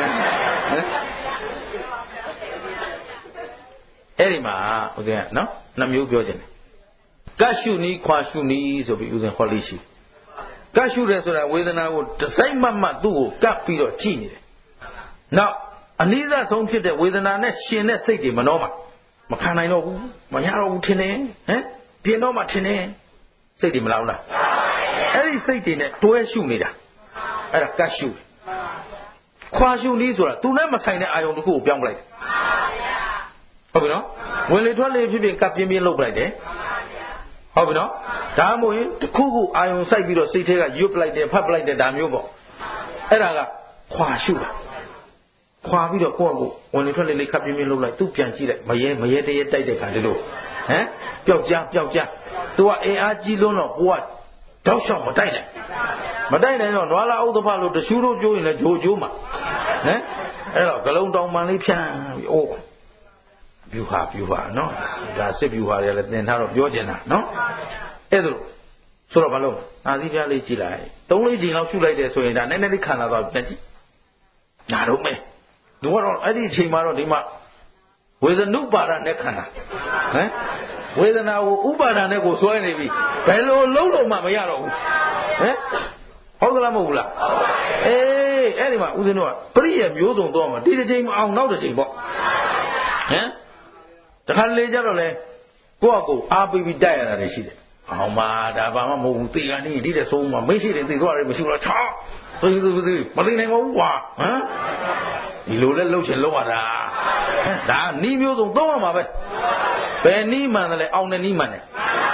Speaker 2: အဲ့ဒီမှာဦးဇင်းကနော်နှစ်မျိုးပြောခြင်းကရှုနီးခွာရှုနီးဆိုပြီးဦးဇင်းဟောလေးရှိကရှုတယ်ဆိုတာဝေဒနာကိုတစိုက်မှသူ့ကိုကပ်ပြီးတော့ကြည့်နေတယ်နောက်အနည်းစားဆုံးဖြစ်တဲ့ဝေဒနာနဲ့ရှင်တဲ့စိတ်တွေမနှောမှာမခံနိုင်တော့ဘူးမရတော့ဘူးထင်တယ်ဟမ်ပြင်တော့မှထင်တယ်စိတ်တွေမလောင်လားအဲ့ဒီစိတ်တွေနဲ့တွဲရှုနေတာအဲ့ဒါကတ်ရှုခွာရှုနည်းဆိုတာသူနဲ့မဆိုင်တဲ့အာယုံတစ်ခုကိုပြောင်းပလိုက်ဟုတ်ပြီနော်ဝင်လေထွက်လေဖြစ်ဖြစ်ကပ်ပြင်းပြင်းလုပ်ပလိုက်တယ်ဟုတ်ပြီနော်ဒါမှမဟုတ်ရင်တစ်ခုခုအာယုံစိုက်ပြီးတော့စိတ်ထဲကရွတ်ပလိုက်တယ်ဖတ်ပလိုက်တယ်ဒါမျိုးပေါ့အဲ့ဒါကခွာရှုတာခွာပြီးတော့ကိုယ့်အကိုဝင်လေထွက်လေကပ်ပြင်းပြင်းလုပ်လိုက်သူပြန်ကြည့်လိုက်မရဲတရဲတိုက်တဲ့ခါလေးလို့ဟမ်ပျောက်ကြားသူကအင်အားကြီးလွန်းတော့ကိုကတောက်လျှောက်မတိုက်နိုင်တော့နွားလာဥဒ္ဓဖလို့တရှူးတို့ကျိုးရင်လည်းဂျိုကျိုးမှာဟမ်အဲ့တော့ဂလုံးတောင်ပန်လေးဖြန်းပြီးအိုးဗျူဟာနော်ဒါစစ်ဗျူဟာတွေလည်းသင်ထားတော့ပြောချင်တာနော်အဲ့ဒါဆိုတော့ဘာလို့အာသီးပြားလေးကြည့်လိုက်3-4ချိန်လောက်ရှုလိုက်တယ်ဆိုရင်ဒါနည်းနည်းလေးခံလာတော့ပြန်ကြည့်ဒါတော့မယ်သူကတော့အဲ့ဒီအချိန်မှာတော့ဒီမှာဝေဒနုပါဒနဲ့ခန္ဓာဟမ်ဝေဒနာကိုဥပါဒနဲ့ကိုစွဲနေပြီဘယ်လိုလုံးလို့မှမရတော့ဘူးဟမ်ဟုတ်ကလားမဟုတ်ဘူးလားအေးအဲ့ဒီမှာဦးဇင်းတို့ကပရိယမျိုးစုံတော့မှာဒီတစ်ချိန်မအောင်နောက်တစ်ချိန်ပေါ့ဟမ်တခါလေကြတော့လေကိုယ့်အကိုအားပေးပြီးတိုက်ရတာတွေရှိတယ်အောင်ပါဒါဘာမှမဟုတ်ဘူးတေကနေဒီတဲ့ဆုံးမှာမရှိတယ်တေသွားတယ်မရှိဘူးလားချောသိမသိနိုင်ပါဘူးကွာဟမ်ဒီလိုလဲလှုပ်ရှင်လှုပ်ရတာဒါနီးမျိုးစုံသုံးရမှာပဲဘယ်နီးမှန်တယ်လဲအောင်တဲ့နီးမှန်တယ်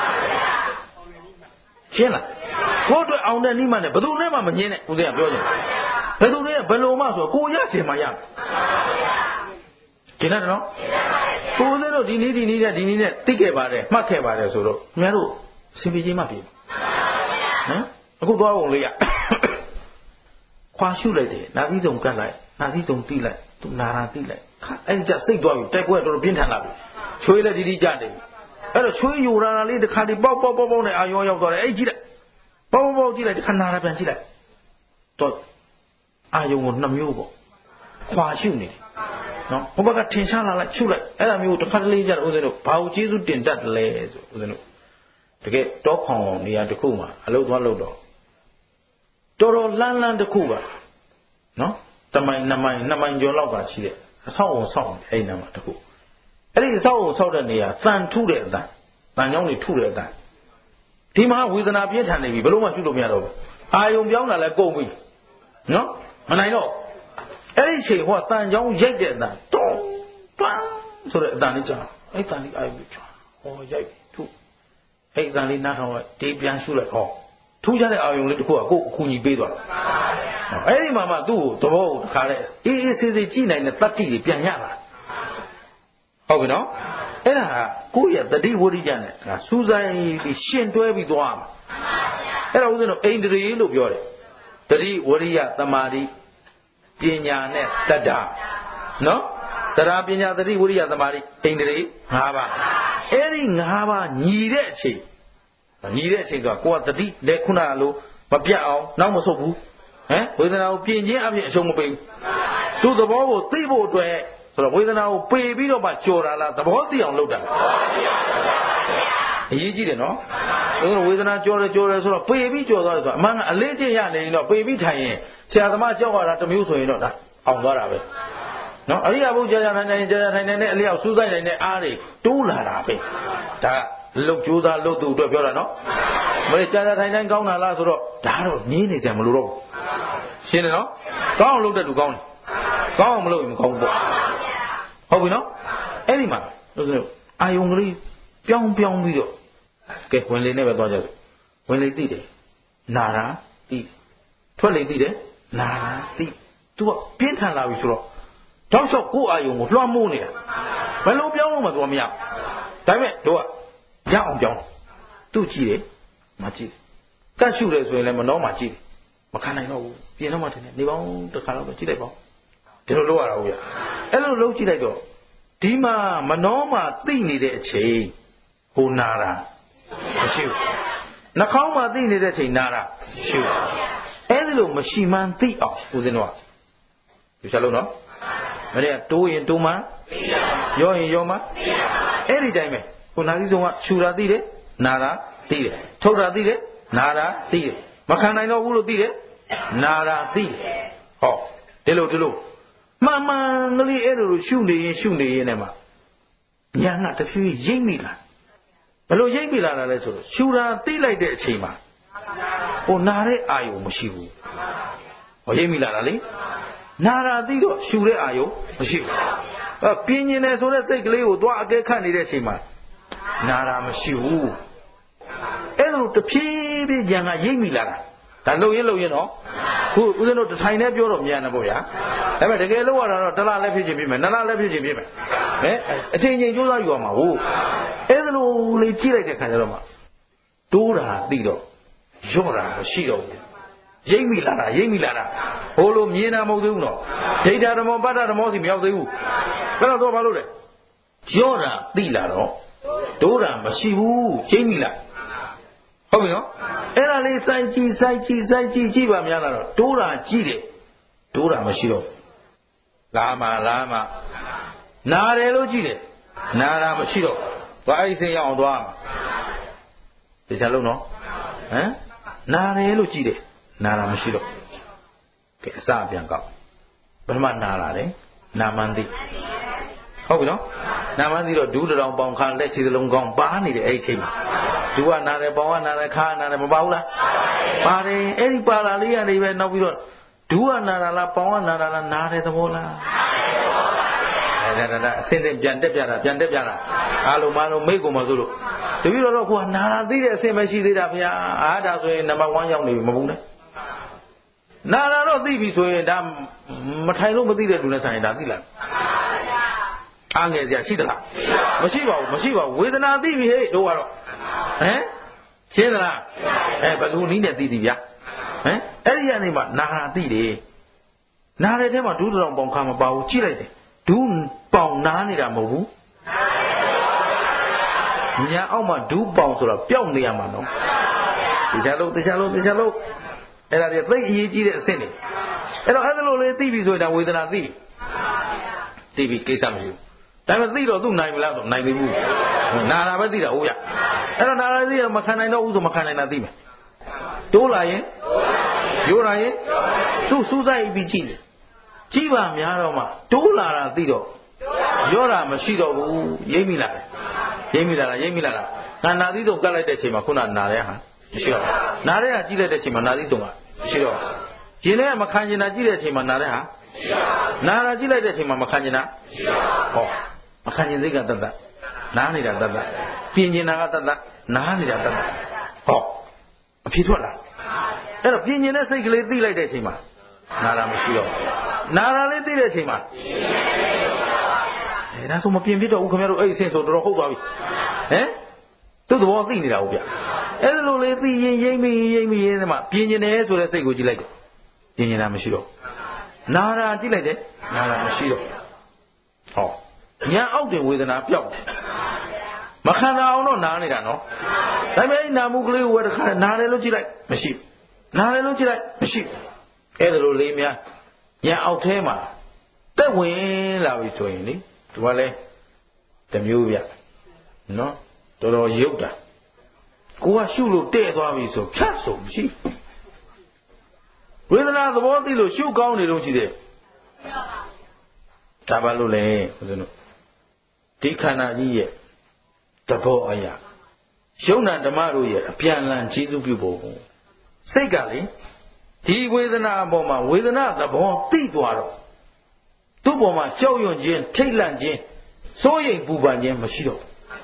Speaker 2: ရှင်းလားကိုယ့်အတွက်အောင်တဲ့နီးမှန်တယ်ဘယ်သူနဲ့မှမငင်းနဲ့ဦးဇင်းကပြောချင်ဘယ်သူနဲ့ဘယ်လိုမှဆိုကိုရချင်မှရကျင်းတယ်နော်ကိုယ်စတို့ဒီနည်းနဲ့သိခဲ့ပါတယ်မှတ်ခဲ့ပါတယ်ဆိုတော့ခင်ဗျားတို့စင်ပြေချင်းမှပြေဟမ်အခုသွားပုံလေးရခွာရှုလိုက်တယ်နာသီးစုံကတ်လိုက်နာသီးစုံတီးလိုက်သူနာရာတီးလိုက်အဲ့ဒီကျစိတ်သွားပြီတိုက်ပွဲတော်တော်ပြင်းထန်လာပြီချွေးလည်းဒီကြတယ်အဲ့တော့ချွေးယူရာလေးတစ်ခါဒီပေါက်နဲ့အာရောရောက်သွားတယ်အဲ့ကြည့်လိုက်ပေါက်ကြည့်လိုက်တစ်ခါနာရာပြန်ကြည့်လိုက်တော့အာယုံကိုနှစ်မျိုးပေါ့ခွာရှုနေတယ်နော်ဘုဘကထင်ရှားလာလိုက်ရှုလိုက်အဲ့ဒါမျိုးတစ်ခါတလေကြတယ်ဦးဇင်းတို့ဘာကိုကျေးဇူးတင်တတ်တယ်လဲဆိုဦးဇင်းတို့တကယ်တောခေါင်နေရာတစ်ခုမှာအလုပ်သွားလုပ်တော့တော်တော်လန်းတစ်ခုပါနော်တမိုင်2မိုင်ကျော်လောက်ကရှိတဲ့အဆောက်အုံဆောက်နေအဲ့ဒီနာမှာတစ်ခုအဲ့ဒီအဆောက်အုံဆောက်တဲ့နေရာသံထုတဲ့အတန်တန်ကြောင်းတွေထုတဲ့အတန်ဒီမှာဝေဒနာပြင်းထန်နေပြီဘယ်လို့မှရှုလို့မရတော့ဘူးအာယုံပြောင်းတာလည်းကုန်ပြီနော်မနိုင်တော့အဲ့ဒီချိန်ဟိုကတန်ကြောင်းရိုက်တဲ့အတန်တုံးပန်းဆိုတဲ့အတန်လေးကြာအဲ့တန်လေးအာယုံချွာဟောရိုက်ထုအဲ့တန်လေးနားထောင်လိုက်ဒီပြန်ရှုလိုက်ဟောထူးခြားတဲ့အာယုံလေးတစ်ခုကကိုယ်အကူညီပေးသွားအဲ့ဒီမှာမှသူ့ကိုသဘောကိုတခါတဲ့အေးဆေးကြည့်နိုင်တဲ့တတ္တိတွေပြန်ရလာဟုတ်ပြီနော်အဲ့ဒါကိုယ့်ရဲ့တတိဝရိယနဲ့ဒါစူးစိုင်းပြီးရှင်တွဲပြီးသွားမှာအဲ့ဒါဦးဇင်းတို့အိန္ဒြေလို့ပြောတယ်တတိဝရိယသမာဓိပညာနဲ့တတ္တနော်တရားပညာတတိဝရိယသမာဓိအိန္ဒြေ5ပါးအဲ့ဒီ5ပါးညီတဲ့အချိန်ဆိုကိုယ်ကတတိလက်ခုနလိုမပြတ်အောင်နောက်မဆုတ်ဘူးဟမ်ဝေဒနာကိုပြင်ချင်းအပြင်အရှုံးမပေးဘူးသူ့သဘောကိုသိဖို့အတွက်ဆိုတော့ဝေဒနာကိုပေပြီးတော့မှကြော်တာလားသဘောသိအောင်လုပ်တာအရေးကြီးတယ်နော်ဝေဒနာကြော်တယ်ဆိုတော့ပေပြီးကြော်သွားတယ်ဆိုတော့အမှန်ကအလေးချင်းရနေရင်တော့ပေပြီးထိုင်ရင်ဆရာသမားကြောက်ရတာတစ်မျိုးဆိုရင်တော့ဒါအောင်သွားတာပဲနော်အရိယာဘုရားထိုင်တဲ့အလျောက်စူးစိုက်နိုင်တဲ့အားတွေတိုးလာတာပဲဒါလုတ်ကြိုးစားလုတ်သူအတွက်ပြောတာနော်မလေးကြာထိုင်ကောင်းတာလားဆိုတော့ဒါတော့နင်းနေကြမလို့တော့ရှင်းတယ်နော်ကောင်းအောင်လုပ်တဲ့လူကောင်းတယ်ကောင်းအောင်မလုပ်ရင်မကောင်းဘူးပေါ့ဟုတ်ပြီနော်အဲ့ဒီမှာအာယုံကလေးပြောင်းပြီးတော့ကဲဝင်လေနဲ့ပဲသွားကြတယ်ဝင်လေသိတယ်နာတာသိထွက်လေသိတယ်နာတာသိ तू ကပြင်းထန်လာပြီဆိုတော့တောက်လျှောက်ကိုယ့်အာယုံကိုလွှမ်းမိုးနေတာဘယ်လိုပြောင်းလို့မှ तू မရဒါပေမဲ့တို့ကရအောင်ပြောင်းသူ့ကြည့်တယ်မကြည့်ကတ်ရှုတယ်ဆိုရင်လည်းမနှောမှကြည့်တယ်မခံနိုင်တော့ဘူးပြင်တော့မှထင်တယ်နေပေါင်းတစ်ခါတော့ကြည့်လိုက်ပါဒီလိုလုပ်ရတာဟုတ်ရအဲ့လိုလုပ်ကြည့်လိုက်တော့ဒီမှာမနှောမှသိနေတဲ့အချိန်ဟိုနာတာမရှိဘူးနှာခေါင်းမှာသိနေတဲ့အချိန်နာတာရှိဘူးအဲ့ဒီလိုမရှိမှန်းသိအောင်ဦးဇင်းတို့ကဒီချက်လုံးနော်မနေ့ကတိုးရင်တိုးမှရောရင်ရောမှအဲ့ဒီတိုင်းပဲကိုနာသီးဆုံးကခြူတာသိတယ်နာတာသိတယ်ထုတ်တာသိတယ်နာတာသိတယ်မခံနိုင်တော့ဘူးလို့သိတယ်နာတာသိတယ်ဟောဒီလိုမှန်ကလေးအဲ့လိုရှုနေရင်နဲ့မှာညာကတဖြည်းရိပ်မိလာဘယ်လိုရိပ်မိလာတာလဲဆိုတော့ခြူတာသိလိုက်တဲ့အချိန်မှာဟိုနာတဲ့အာယုံမရှိဘူးဟောရိပ်မိလာတာလေနာတာသိတော့ရှူတဲ့အာယုံမရှိဘူးပြင်းကျင်တယ်ဆိုတဲ့စိတ်ကလေးကိုသွားအကဲခတ်နေတဲ့အချိန်မှာနာတာမရှိဘူးအဲ့လိုတဖြည်းဖြည်းကြံကရိပ်မိလာတာဒါလုံရင်တော့ခုဦးဇင်းတို့တထိုင်နဲ့ပြောတော့မြန်တယ်ပေါ့ဗျာဒါပေမဲ့တကယ်လို့ရတာတော့တစ်လလည်းဖြစ်ခြင်းဖြစ်မယ်နှစ်လလည်းဖြစ်ခြင်းဖြစ်မယ်ဟဲ့အချိန်ချင်းကြိုးစားယူရမှာဟုတ်အဲ့လိုလေးကြည့်လိုက်တဲ့ခါကျတော့မှတိုးတာသိတော့ရော့တာမရှိတော့ဘူးရိပ်မိလာတာဟိုလိုမြင်တာမဟုတ်သေးဘူးနော်ဒိဋ္ဌဓမ္မောပတ္တဓမ္မောစီမရောက်သေးဘူးအဲ့တော့ဘာလို့လဲရော့တာသိလာတော့တိုးတာမရှိဘူးရိပ်မိလာဟုတ်ပြီနော်အဲ့ဒါလေးစိုက်ကြည့်ပါများလာတော့တိုးတာကြည့်တယ်တိုးတာမရှိတော့လာမှနာတယ်လို့ကြည့်တယ်နာတာမရှိတော့ဘာအဲ့ဒီစင်ရအောင်သွားမှာဒီချလုံးနော်ဟမ်နာတယ်လို့ကြည့်တယ်နာတာမရှိတော့ကဲအစပြန်ကောက်ပထမနာလာတယ်နာမန်းသိဟုတ်ပြီနော်နာမန်းသိတော့ဒူးတောင်ပေါင်ခါလက်ချီစလုံးကောင်းပါနေတယ်အဲ့ဒီချိန်မှာဒူကနာတယ်ပေါင်ကနာတယ်ခါနာတယ်မပါဘူးလားပါတယ်အဲ့ဒီပါလာလေးကနေပဲနောက်ပြီးတော့ဒူကနာတာလားပေါင်ကနာတာလားနာတယ်သဘောလားဒါအစင်းစင်းပြန်တက်ပြတာအားလုံးမလုံးမိတ်ကုန်မဆိုလို့တပည့်တော်ကနာတာသိတဲ့အစင်းပဲရှိသေးတာဗျာအားဒါဆိုရင်နံပါတ်1ရောက်နေပြီမဟုတ်နဲ့နာတာတော့သိပြီဆိုရင်ဒါမထိုင်လို့မသိတဲ့လူနဲ့ဆိုင်ရင်ဒါသိလားအားငယ်စရာရှိသလားမရှိပါဘူးဝေဒနာသိပြီဟဲ့တို့ကတော့ရှင်းသလားဘယ်လိုနည်းနဲ့သိသည်ဗျာအဲ့ဒီကနေမှနာတာသိတယ်နာတဲ့ထဲမှာဒူးတောင်ပေါင်ခါမပါဘူးကြည့်လိုက်တယ်ဒူးပေါင်နားနေတာမဟုတ်ဘူးညာအောက်မှာဒူးပေါင်ဆိုတော့ပျောက်နေရမှာနော်တရားလို့အဲ့ဒါတွေသိအရေးကြီးတဲ့အဆင့်တွေအဲ့တော့အဲ့ဒါလိုလေးသိပြီဆိုရင်ဒါဝေဒနာသိပြီကိစ္စမရှိဘူးဒါပေမဲ့သိတော့သူ့နိုင်မလားဆိုနိုင်ပြီဘူးနာတာပဲသိတာဟုတ်ရအဲ့တော့နာတာသိတော့မခံနိုင်တော့ဘူးဆိုမခံနိုင်တာသိမယ်တိုးလာရင်ရိုးလာရင်သူ့စူးစိုက်ပြီးကြည့်ပါများတော့မှတိုးလာတာသိတော့ရောတာမရှိတော့ဘူးရိပ်မိလာနာသီးဆုံးကတ်လိုက်တဲ့အချိန်မှာခုနနာတဲ့ဟာမရှိတော့နာတဲ့ဟာကြည့်လိုက်တဲ့အချိန်မှာနာသီးဆုံးကမရှိတော့ရင်ထဲကမခံကျင်တာကြည့်တဲ့အချိန်မှာနာတဲ့ဟာနာတာကြည့်လိုက်တဲ့အချိန်မှာမခံကျင်တာဟောမခံကျင်စိတ်ကတတ်နားနေတာတတ်ပြင်ကျင်တာကတတ်နားနေတာတတ်ဟောအဖြေထွက်လာအဲ့တော့ပြင်ကျင်တဲ့စိတ်ကလေးသိလိုက်တဲ့အချိန်မှာနာတာမရှိတော့နာတာလေးသိတဲ့အချိန်မှာဒါဆိုမပြင်ဖြစ်တော့ဦးခင်ဗျားတို့အဲ့ဒီအဆင့်ဆိုတော်တော်ဟုတ်သွားပြီသူ့သဘောသိနေတာဟုတ်ဗျအဲ့လိုလေးသိရင်ရိမ့်မိရင်မှပြင်ကျင်တယ်ဆိုတဲ့စိတ်ကိုကြည့်လိုက်တယ်ပြင်ကျင်တာမရှိတော့နာတာကြည့်လိုက်တယ်နာတာမရှိတော့ဟောညာအောက်တင်ဝေဒနာပျောက်တယ်မခံတာအောင်တော့နားနေတာနော်ဒါပေမဲ့နာမှုကလေးကိုဝယ်တခါနားတယ်လို့ကြည့်လိုက်မရှိနားတယ်လို့ကြည့်လိုက်မရှိအဲ့ဒါလိုလေးများညာအောက်ထဲမှာတက်ဝင်လာပြီဆိုရင်လေဒီကလည်းတမျိုးဗျနော်တော်တော်ရုပ်တာကိုကရှုလို့တဲ့သွားပြီဆိုဖြတ်ဆိုမရှိဝေဒနာသဘောသိလို့ရှုကောင်းနေလို့ရှိတယ်ဒါပါလို့လေဦးဇင်းတို့ဒီခန္ဓာကြီးရဲ့သဘောအရာယုံနာဓမ္မတို့ရဲ့အပြန်လန်ကျေးဇူးပြုဖို့စိတ်ကလေဒီဝေဒနာအပေါ်မှာဝေဒနာသဘောသိသွားတော့သူ့ပေါ်မှာကြောက်ရွံ့ခြင်းထိတ်လန့်ခြင်းစိုးရိမ်ပူပန်ခြင်းမရှိတော့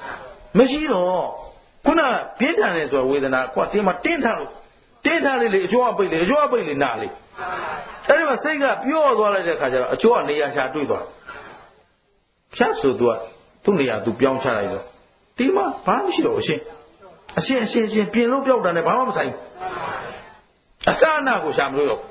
Speaker 2: ခုနပြင်းထန်တယ်ဆိုဝေဒနာကွာဒီမှာတင်းထန်လေးလေအကျော်ကပိတ်လေနာလေအဲ့ဒီမှာစိတ်ကပြော့သွားလိုက်တဲ့ခါကျတော့အကျော်ကနေရာရှာတွေ့သွားဖြတ်ဆိုသူ့နေရာသူပြောင်းချလိုက်တော့ဒီမှာဘာမှမရှိတော့အရှင်းပြင်လို့ပြောက်တာနဲ့ဘာမှမဆိုင်အစအနကိုရှာမလို့တော့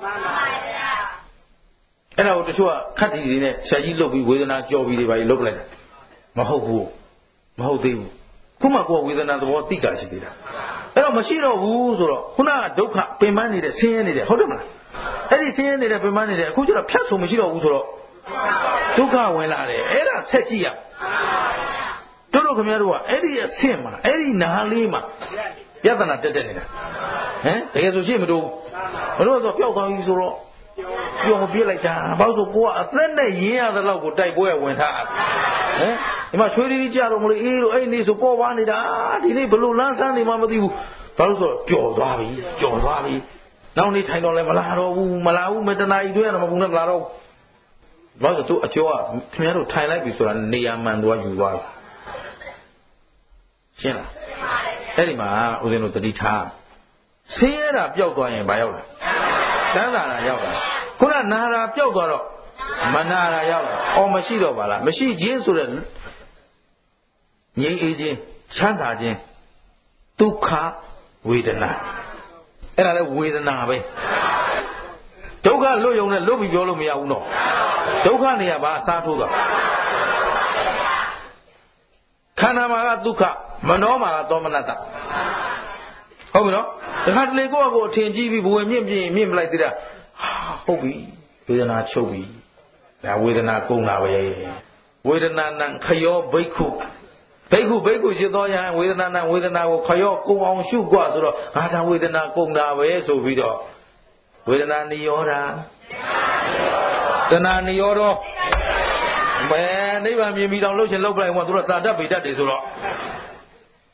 Speaker 2: အဲ့ဒါကိုတချို့ကခတ်တီတွေနဲ့ရှာကြီးလုတ်ပြီးဝေဒနာကြော်ပြီးတွေပါလုတ်လိုက်တာမဟုတ်သေးဘူးခုမှကိုယ်ဝေဒနာသဘောသိတာရှိသေးတာအဲ့တော့မရှိတော့ဘူးဆိုတော့ခုနကဒုက္ခပင်ပန်းနေတဲ့ဆင်းရဲနေတဲ့ဟုတ်တယ်မလားအဲ့ဒီဆင်းရဲနေတဲ့ပင်ပန်းနေတဲ့အခုကျတော့ဖြတ်ဆိုမရှိတော့ဘူးဆိုတော့ဒုက္ခဝင်လာတယ်အဲ့ဒါဆက်ကြည့်ရတို့ခင်ဗျားတို့ကအဲ့ဒီအဆင့်မှာအဲ့ဒီနားလေးမှာယတနာတက်နေတာတကယ်ဆိုရှိမတို့ဘလို့ဆိုပျောက်သွားပြီဆိုတော့ပြောင်းပြစ်လိုက်တာဘာလို့ဆိုကိုကအသက်နဲ့ရင်းရတဲ့လောက်ကိုတိုက်ပွဲဝင်ထားဒီမှာချွေးရီးကြတော့မလို့အေးလို့အဲ့နေဆိုပေါ်ပါနေတာဒီနေ့ဘလို့လန်းဆန်းနေမှမသိဘူးဘာလို့ဆိုပျော်သွားပြီနောက်နေ့ထိုင်တော့လည်းမလာဘူးမတနာကြီးတွေ့ရတော့မဘူးနဲ့မလာတော့ဘာလို့ဆိုသူအကျော်ကခင်ဗျားတို့ထိုင်လိုက်ပြီဆိုတာနေရာမှန်သွားယူသွားရှင်းလားအဲ့ဒီမှာဦးဇင်းတို့တတိထားဆင်းရဲတာပျောက်သွားရင်ဘာရောက်လဲချမ်းသာတာရောက်လာခုနနာတာပျောက်သွားတော့မနာတာရောက်လာမရှိတော့ပါလားမရှိခြင်းဆိုတဲ့ငြိမ်းအေးခြင်းချမ်းသာခြင်းဒုက္ခဝေဒနာအဲ့ဒါလည်းဝေဒနာပဲဒုက္ခလွတ်ယုံနဲ့လွတ်ပြီးပြောလို့မရဘူးနော်ဒုက္ခနေရာဘာအစားထိုးတာခန္ဓာမှာကဒုက္ခမနောမှာကသောမနတဟုတ်ပြီနော်တခါတလေကိုယ့်အထင်ကြီးပြီးဘဝင်မြင့်မလိုက်သေးတာဟုတ်ပြီဝေဒနာချုပ်ပြီဒါဝေဒနာကုန်တာပဲဝေဒနာနံခယောဘိက္ခုရှိသောယဟန်ဝေဒနာနံဝေဒနာကိုခယောကုန်အောင်ရှုกว่าဆိုတော့ငါဒါဝေဒနာကုန်တာပဲဆိုပြီးတော့ဝေဒနာနိရောဓတဏှာနိရောဓဘယ်နိဗ္ဗာန်မြင်ပြီးတော့လှုပ်ချင်လှုပ်ပလိုက်ဟောသူတို့စာတတ်ပေတတ်တယ်ဆိုတော့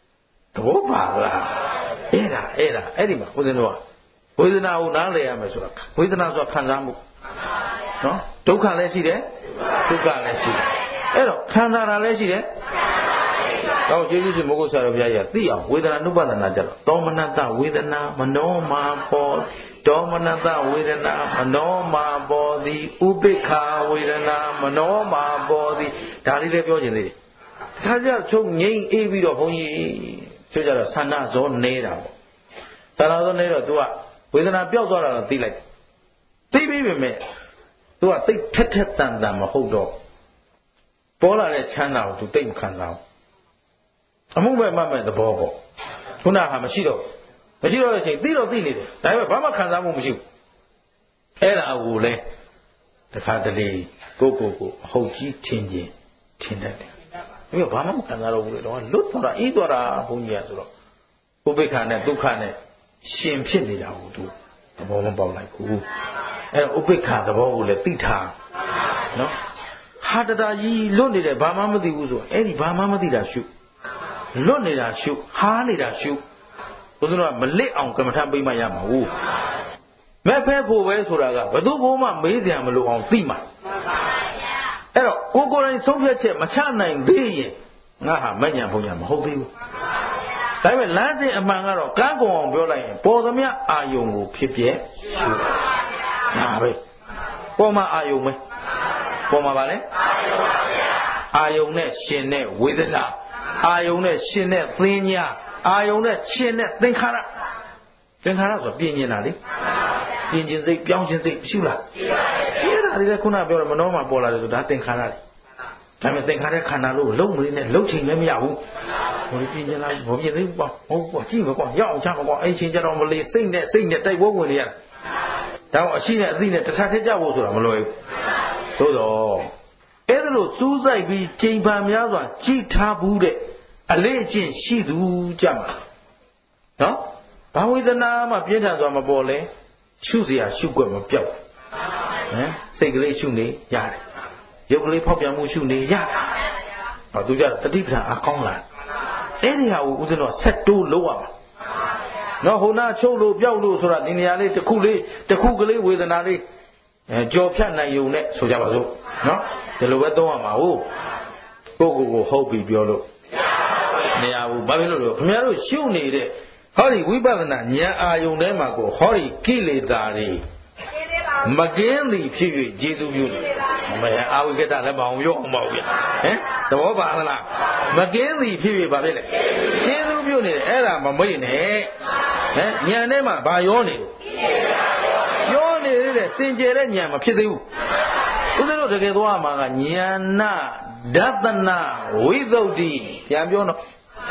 Speaker 2: ဘောပါလားအဲ့ဒီမှာဦးဇင်းတို့ကဝေဒနာကိုနားလည်ရမယ်ဆိုတာဝေဒနာဆိုတာခံစားမှုနော်ဒုက္ခလည်းရှိတယ်ဒုက္ခလည်းရှိတယ်အဲ့တော့ခံစားတာလည်းရှိတယ်တော့ကျေးဇူးရှင်မိုးကုတ်ဆရာတော်ဘုရားကြီးကသိအောင်ဝေဒနာနုပဒနာကြတော့ဒေါမနတဝေဒနာမနောမာပေါ်ဒေါမနတဝေဒနာမနောမာပေါ်သည်ဥပိ္ပခာဝေဒနာမနောမာပေါ်သည်ဒါလေးလည်းပြောခြင်းသေးတယ်ခါကျချုပ်ငိမ့်အေးပြီးတော့ဘုန်းကြီးဆိုကြတော့ဆန္ဒဇောနေတာပေါ့ဆန္ဒဇောနေတော့ तू ကဝေဒနာပျောက်သွားတာတော့သိလိုက်သိပြီးပြီမဲ့ तू ကသိထက်တန်မဟုတ်တော့ပေါ်လာတဲ့ချမ်းသာကို तू သိမခံစားဘူးအမှုမဲ့မဲ့သဘောပေါ့ခုနကမရှိတော့တဲ့အချိန်သိတော့သိနေတယ်ဒါပေမဲ့ဘာမှခံစားမှုမရှိဘူးအဲ့ဒါကိုလေတခါတလေကိုအဟုတ်ကြီးထင်တတ်တယ်ပြီးတော့ဘာမှမခံစားတော့ဘူးလေတော့လွတ်သွားတာအေးသွားတာဘုန်းကြီးကဆိုတော့ဥပိ္ပခာနဲ့ဒုက္ခနဲ့ရှင်ဖြစ်နေတာကိုသူသဘောမပေါက်လိုက်ဘူးအဲ့တော့ဥပိ္ပခာသဘောကိုလည်းသိထားနော်ဟာတတာကြီးလွတ်နေတယ်ဘာမှမသိဘူးဆိုအဲ့ဒီဘာမှမသိတာရှုလွတ်နေတာရှုဟားနေတာရှုဘုရားကမလစ်အောင်ကမ္မထပိမှရမှာဟုတ်မဲ့ဖဲဖို့ပဲဆိုတာကဘယ်သူမှမေးစရာမလိုအောင်သိမှာအဲ့တော့ကိုယ်တိုင်ဆုံးဖြတ်ချက်မချနိုင်သေးရင်ငါဟာမညံဘုံညာမဟုတ်သေးဘူးဒါပေမဲ့လမ်းစဉ်အမှန်ကတော့ကန်းကုန်အောင်ပြောလိုက်ရင်ပေါ်သမျှအာယုံကိုဖြစ်ပြရှုဒါပဲပေါ်မှာအာယုံပဲပေါ်မှာပါလေအာယုံနဲ့ရှင်တဲ့ဝေဒနာအာယုံနဲ့ရှင်တဲ့သင်ညာအာယုံနဲ့ရှင်တဲ့သင်္ခါရဆိုပြင်းကျင်တာလေပြင်းကျင်စိတ်ပြောင်းခြင်းစိတ်ရှုလားရှိပါဘူးအဲ့ဒါလေးကခုနပြောတော့မနှောမှာပေါ်လာတယ်ဆိုဒါသင်္ခါရလေဒါပေမဲ့သင်္ခါရခန္ဓာလို့လုံးမလေးနဲ့လုံးချိန်လည်းမရဘူးဘယ်ပြင်းကျင်လားဘောပြင်းသေးဘူးပေါ့ဟုတ်ပေါ့ကြည့်မကွာရအောင်ချမကွာအဲ့ချင်းကြတော့မလေးစိတ်နဲ့တိုက်ပွဲဝင်နေရတာဒါတော့အရှိနဲ့အသိနဲ့တစ်ခါထက်ကြဖို့ဆိုတာမလွယ်ဘူးသို့တော့အဲ့ဒါလို့စူးစိုက်ပြီးချိန်ပန်များစွာကြည်ထားဘူးတဲ့အလေးအကျင့်ရှိသူကြမှာနော်ဘာဝေဒနာမှပြင်းထန်စွာမပေါ်လဲရှုเสียရှုွက်မပြောက်ဟမ်စိတ်ကလေးရှုနေရတယ်ရုပ်ကလေးဖောက်ပြန်မှုရှုနေရတယ်ဟောသူကြတတိပ္ပံအကောင်းလားအဲ့ဒီဟာကိုဦးဇင်းတို့ဆက်တိုးလို့ရမှာနော်ဟိုနာချုပ်လို့ပြောက်လို့ဆိုတာဒီနေရာလေးတစ်ခုကလေးဝေဒနာလေးကြော်ဖြတ်နိုင်ုံနဲ့ဆိုကြပါစို့နော်ဒီလိုပဲသုံးရမှာဟုတ်ကိုဟုတ်ပြီပြောလို့နေရာဘူးဘာဖြစ်လို့လဲခင်ဗျားတို့ရှုနေတဲ့ဟောဒီဝိပဿနာဉာဏ်အာယုန်ထဲမှာကိုဟောဒီကိလေသာတွေမကင်းသည်ဖြစ်၍ကျေစုပြုတယ်မယအာဝိကတလည်းမအောင်ရောအောင်ပါဘူးဗျဟမ်သဘောပါလားမကင်းသည်ဖြစ်၍ဘာဖြစ်လဲကျေစုပြုနေတယ်အဲ့ဒါမမိတ်နဲ့ဟမ်ဉာဏ်ထဲမှာဘာရောနေလို့ရောနေသေးတယ်စင်ကြယ်တဲ့ဉာဏ်မဖြစ်သေးဘူးဦးဇင်းတို့တကယ်သွားမှာကဉာဏဒသနာဝိသုဒ္ဓိပြန်ပြောတော့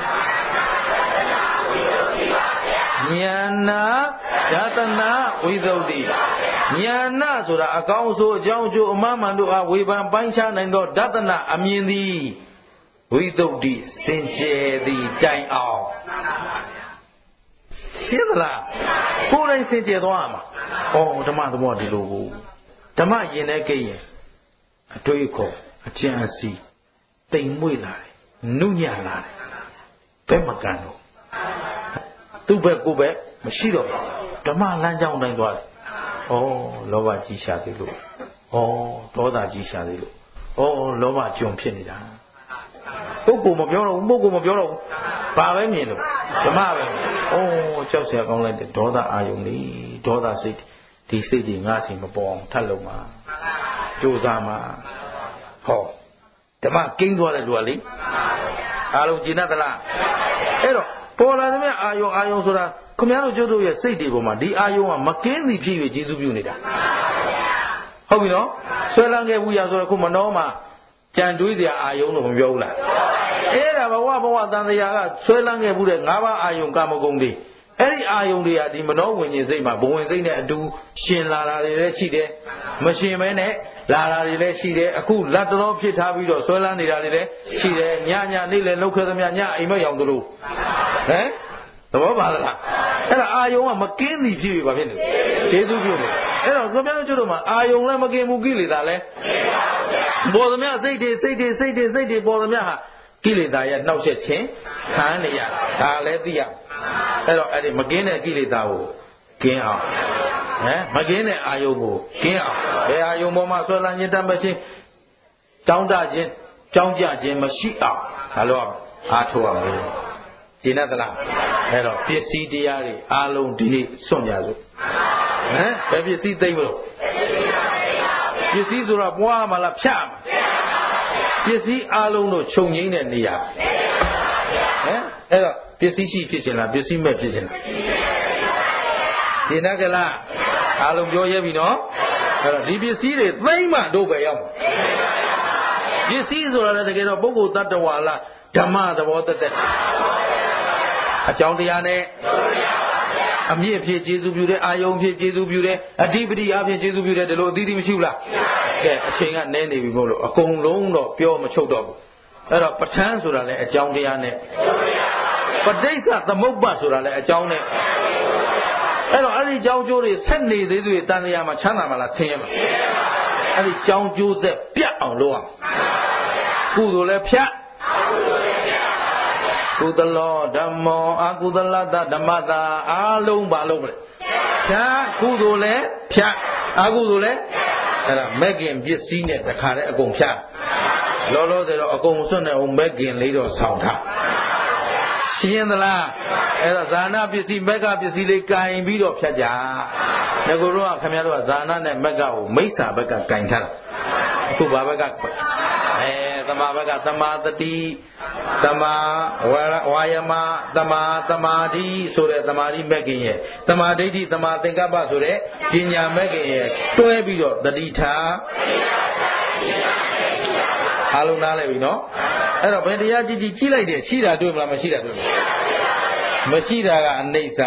Speaker 2: ဉာဏဒသနာဝိသုဒ္ဓိဉာဏဆိုတာအကောင်းဆိုအကြောင်းအကျိုးအမှန်မှန်တို့အားဝေဖန်ပိုင်းခြားနိုင်သောဒသနာအမြင်သည်ဝိသုဒ္ဓိစင်ကြယ်သည်တိုင်အောင်ရှင်းသလားကိုယ်တိုင်စင်ကြယ်သွားမှာဩဓမ္မသဘောဒီလိုကိုဓမ္မယင်တဲ့ကိရင်အတွေ့အခေါ်အကျဉ်းအစီတိမ်မွေ့လာတယ်နုညံ့လာတယ်ဘယ်မကန်တော့သူ့ဘက်ကိုယ်ဘက်မရှိတော့ဓမ္မလမ်းကြောင်းတိုင်းသွားတယ်ဩလောဘကြီးရှာသေးလို့ဩဒေါသကြီးရှာသေးလို့ဩလောဘကြုံဖြစ်နေတာပုဂ္ဂိုလ်မပြောတော့ဘူးဘာပဲမြင်လို့ဓမ္မပဲဩကြောက်เสียကောင်းလိုက်တဲ့ဒေါသအာယုန်လေးဒေါသစိတ်ဒီစိတ်ကြီးငါစီမပေါ်အောင်ထပ်လုံးမှာကြိုးစားမှာဟောဓမ္မကိန်းသွားတဲ့လူကလေအားလုံးကျင့်တတ်သလားအဲ့တော့ပေါ်လာတဲ့အာယုံဆိုတာခမည်းတော်ကျုပ်တို့ရဲ့စိတ်တွေပေါ်မှာဒီအာယုံကမကင်းစီဖြစ်၍ကျေစုပြုနေတာဟုတ်ပြီနော်ဆွဲလန်းခဲ့ဘူးရဆိုတော့ခုမနှောမှာကြံတွေးစရာအာယုံလို့မပြောဘူးလားအဲ့ဒါဘဝတန်တရားကဆွဲလန်းခဲ့ဘူးတဲ့၅ပါးအာယုံကာမဂုဏ်တွေအဲ့ဒီအာယုံတွေကဒီမနှောဝิญဉ်စိတ်မှာဘဝင်စိတ်နဲ့အတူရှင်လာတာတွေလည်းရှိတယ်မရှင်မဲနဲ့လာတာတွေလည်းရှိတယ်အခုလက်တော်ဖြစ်ထားပြီးတော့ဆွဲလန်းနေတာတွေလည်းရှိတယ်ညနေ့လည်းလောက်ခဲ့သမျှညအိမ်မက်ရောင်တို့ဟမ်သဘောပါလားအဲ့ဒါအာယုံကမကင်းသည်ဖြစ်ပြီဘာဖြစ်လဲကျေစုပြုတယ်အဲ့တော့ကိုပြောင်းကျွတ်တို့မှာအာယုံလည်းမကင်းဘူးကိလေသာလည်းပေါ်သမျှစိတ်တွေပေါ်သမျှဟာကိလေသာရဲ့နှောက်ယှက်ခြင်းခံနေရဒါလည်းသိရအဲ့တော့အဲ့ဒီမကင်းတဲ့ကိလေသာကိုကင်းအောင်မကင်းတဲ့အာယုကိုကင်းအောင်ဘယ်အာယုပေါ်မှာဆွဲလန်းခြင်းတတ်မခြင်းတောင်းတခြင်းကြောင်းကြခြင်းမရှိအောင်ဒါလို့အားထုတ်ရမယ်ဒီနဲ့သလားအဲ့တော့ပစ္စည်းတရားတွေအားလုံးဒီနေ့စွန့်ကြစို့ဘယ်ပစ္စည်းသိမ့်မလို့ပစ္စည်းဆိုတော့ပွားမှာလားဖြတ်မှာပစ္စည်းအားလုံးတို့ခြုံငိမ့်တဲ့နေရာအဲ့တော့ပစ္စည်းရှိဖြစ်ခြင်းလားပစ္စည်းမဲ့ဖြစ်ခြင်းလားဒီနဲ့ကလားအားလုံးပြောရဲပြီနော်အဲ့တော့ဒီပစ္စည်းတွေသိမ့်မှတို့ပဲရောက်မှာပစ္စည်းဆိုတာလည်းတကယ်တော့ပုဂ္ဂိုလ်တ attva လားဓမ္မသဘောတသက်အကြောင်းတရားနဲ့အမြင့်ဖြစ်ကျေစုပြုတဲ့အာယုံဖြစ်ကျေစုပြုတဲ့အဓိပတိအဖြစ်ကျေစုပြုတဲ့ဒီလိုအသီးသီးမရှိဘူးလားကဲအချိန်ကနည်းနေပြီမို့လို့အကုန်လုံးတော့ပြောမချုပ်တော့ဘူးအဲ့တော့ပဋ္ဌာန်းဆိုတာလည်းအကြောင်းတရားနဲ့ပဋိစ္စသမုပ္ပါဆိုတာလည်းအကြောင်းနဲ့အဲ့တော့အဲ့ဒီကြောင်းကျိုးတွေဆက်နေသေးသေးတန်တရားမှာချမ်းသာမှာလားဆင်းရဲမှာအဲ့ဒီကြောင်းကျိုးဆက်ပြတ်အောင်လုပ်အောင်ကုသိုလ်လည်းဖြတ်ကုသလောဓမ္မောအကုသလတဓမ္မတာအားလုံးပါလုံးပဲဖြတ်ကုသိုလ်လည်းဖြတ်အကုသိုလ်လည်းအဲ့ဒါမဂ္ဂင်ပစ္စည်းနဲ့တခါတည်းအကုန်ဖြတ်လောလောဆယ်တော့အကုန်စွန့်နေအောင်မဂ္ဂင်လေးတော့ဆောင်ထားရှင်းသလားအဲ့တော့ဇာနာပစ္စည်းမဂ္ဂပစ္စည်းလေးကင်ပြီးတော့ဖြတ်ကြငါတို့ကခင်ဗျားတို့ကဇာနာနဲ့မဂ္ဂကိုမိစ္ဆာဘက်ကကင်ထားတာအခုဘာဘက်ကသမာဘက်ကသမာတတိသမာဝါယမသမာဓိဆိုတဲ့သမာဓိမဂ္ဂင်ရဲ့သမာဓိဋ္ဌိသမာသင်္ကပ္ပဆိုတဲ့ပညာမဂ္ဂင်ရဲ့တွဲပြီးတော့တတိထားအားလုံးနားလည်ပြီနော်အဲ့တော့ဘယ်တရားကြည့်ကြည့်လိုက်တယ်ရှိတာတွေ့မလားမရှိတာတွေ့မလားမရှိတာကအနိစ္စ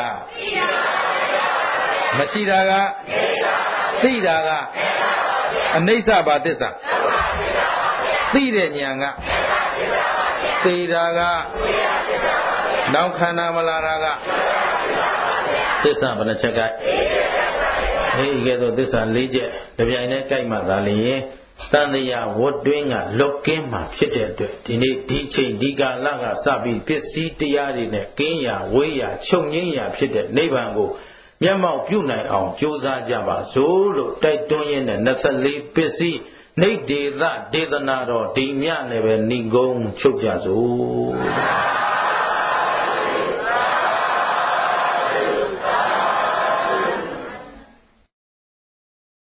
Speaker 2: မရှိတာကသိတာကအနိစ္စဘာသစ္စာသိတဲ့ဉာဏ်ကသိတာကနောက်ခန္ဓာမလာတာကသစ္စာဘယ်နှချက်ကဒီကဲတော့သစ္စာ၄ချက်တပြိုင်တည်းကြိုက်မှသာလျင်တန်တရားဝတ်တွင်းကလွတ်ကင်းမှဖြစ်တဲ့အတွက်ဒီနေ့ဒီချိန်ဒီကာလကစပြီးပစ္စည်းတရားတွေနဲ့ကင်းရာဝေးရာချုပ်ငြိမ်းရာဖြစ်တဲ့နိဗ္ဗာန်ကိုမျက်မှောက်ပြုနိုင်အောင်ကြိုးစားကြပါစို့လို့တိုက်တွန်းရင်းနဲ့24ပစ္စည်းနိဒေသဒေသနာတော်ဒီမြနဲ့ပဲဏိဂုံးချုပ်ကြစို့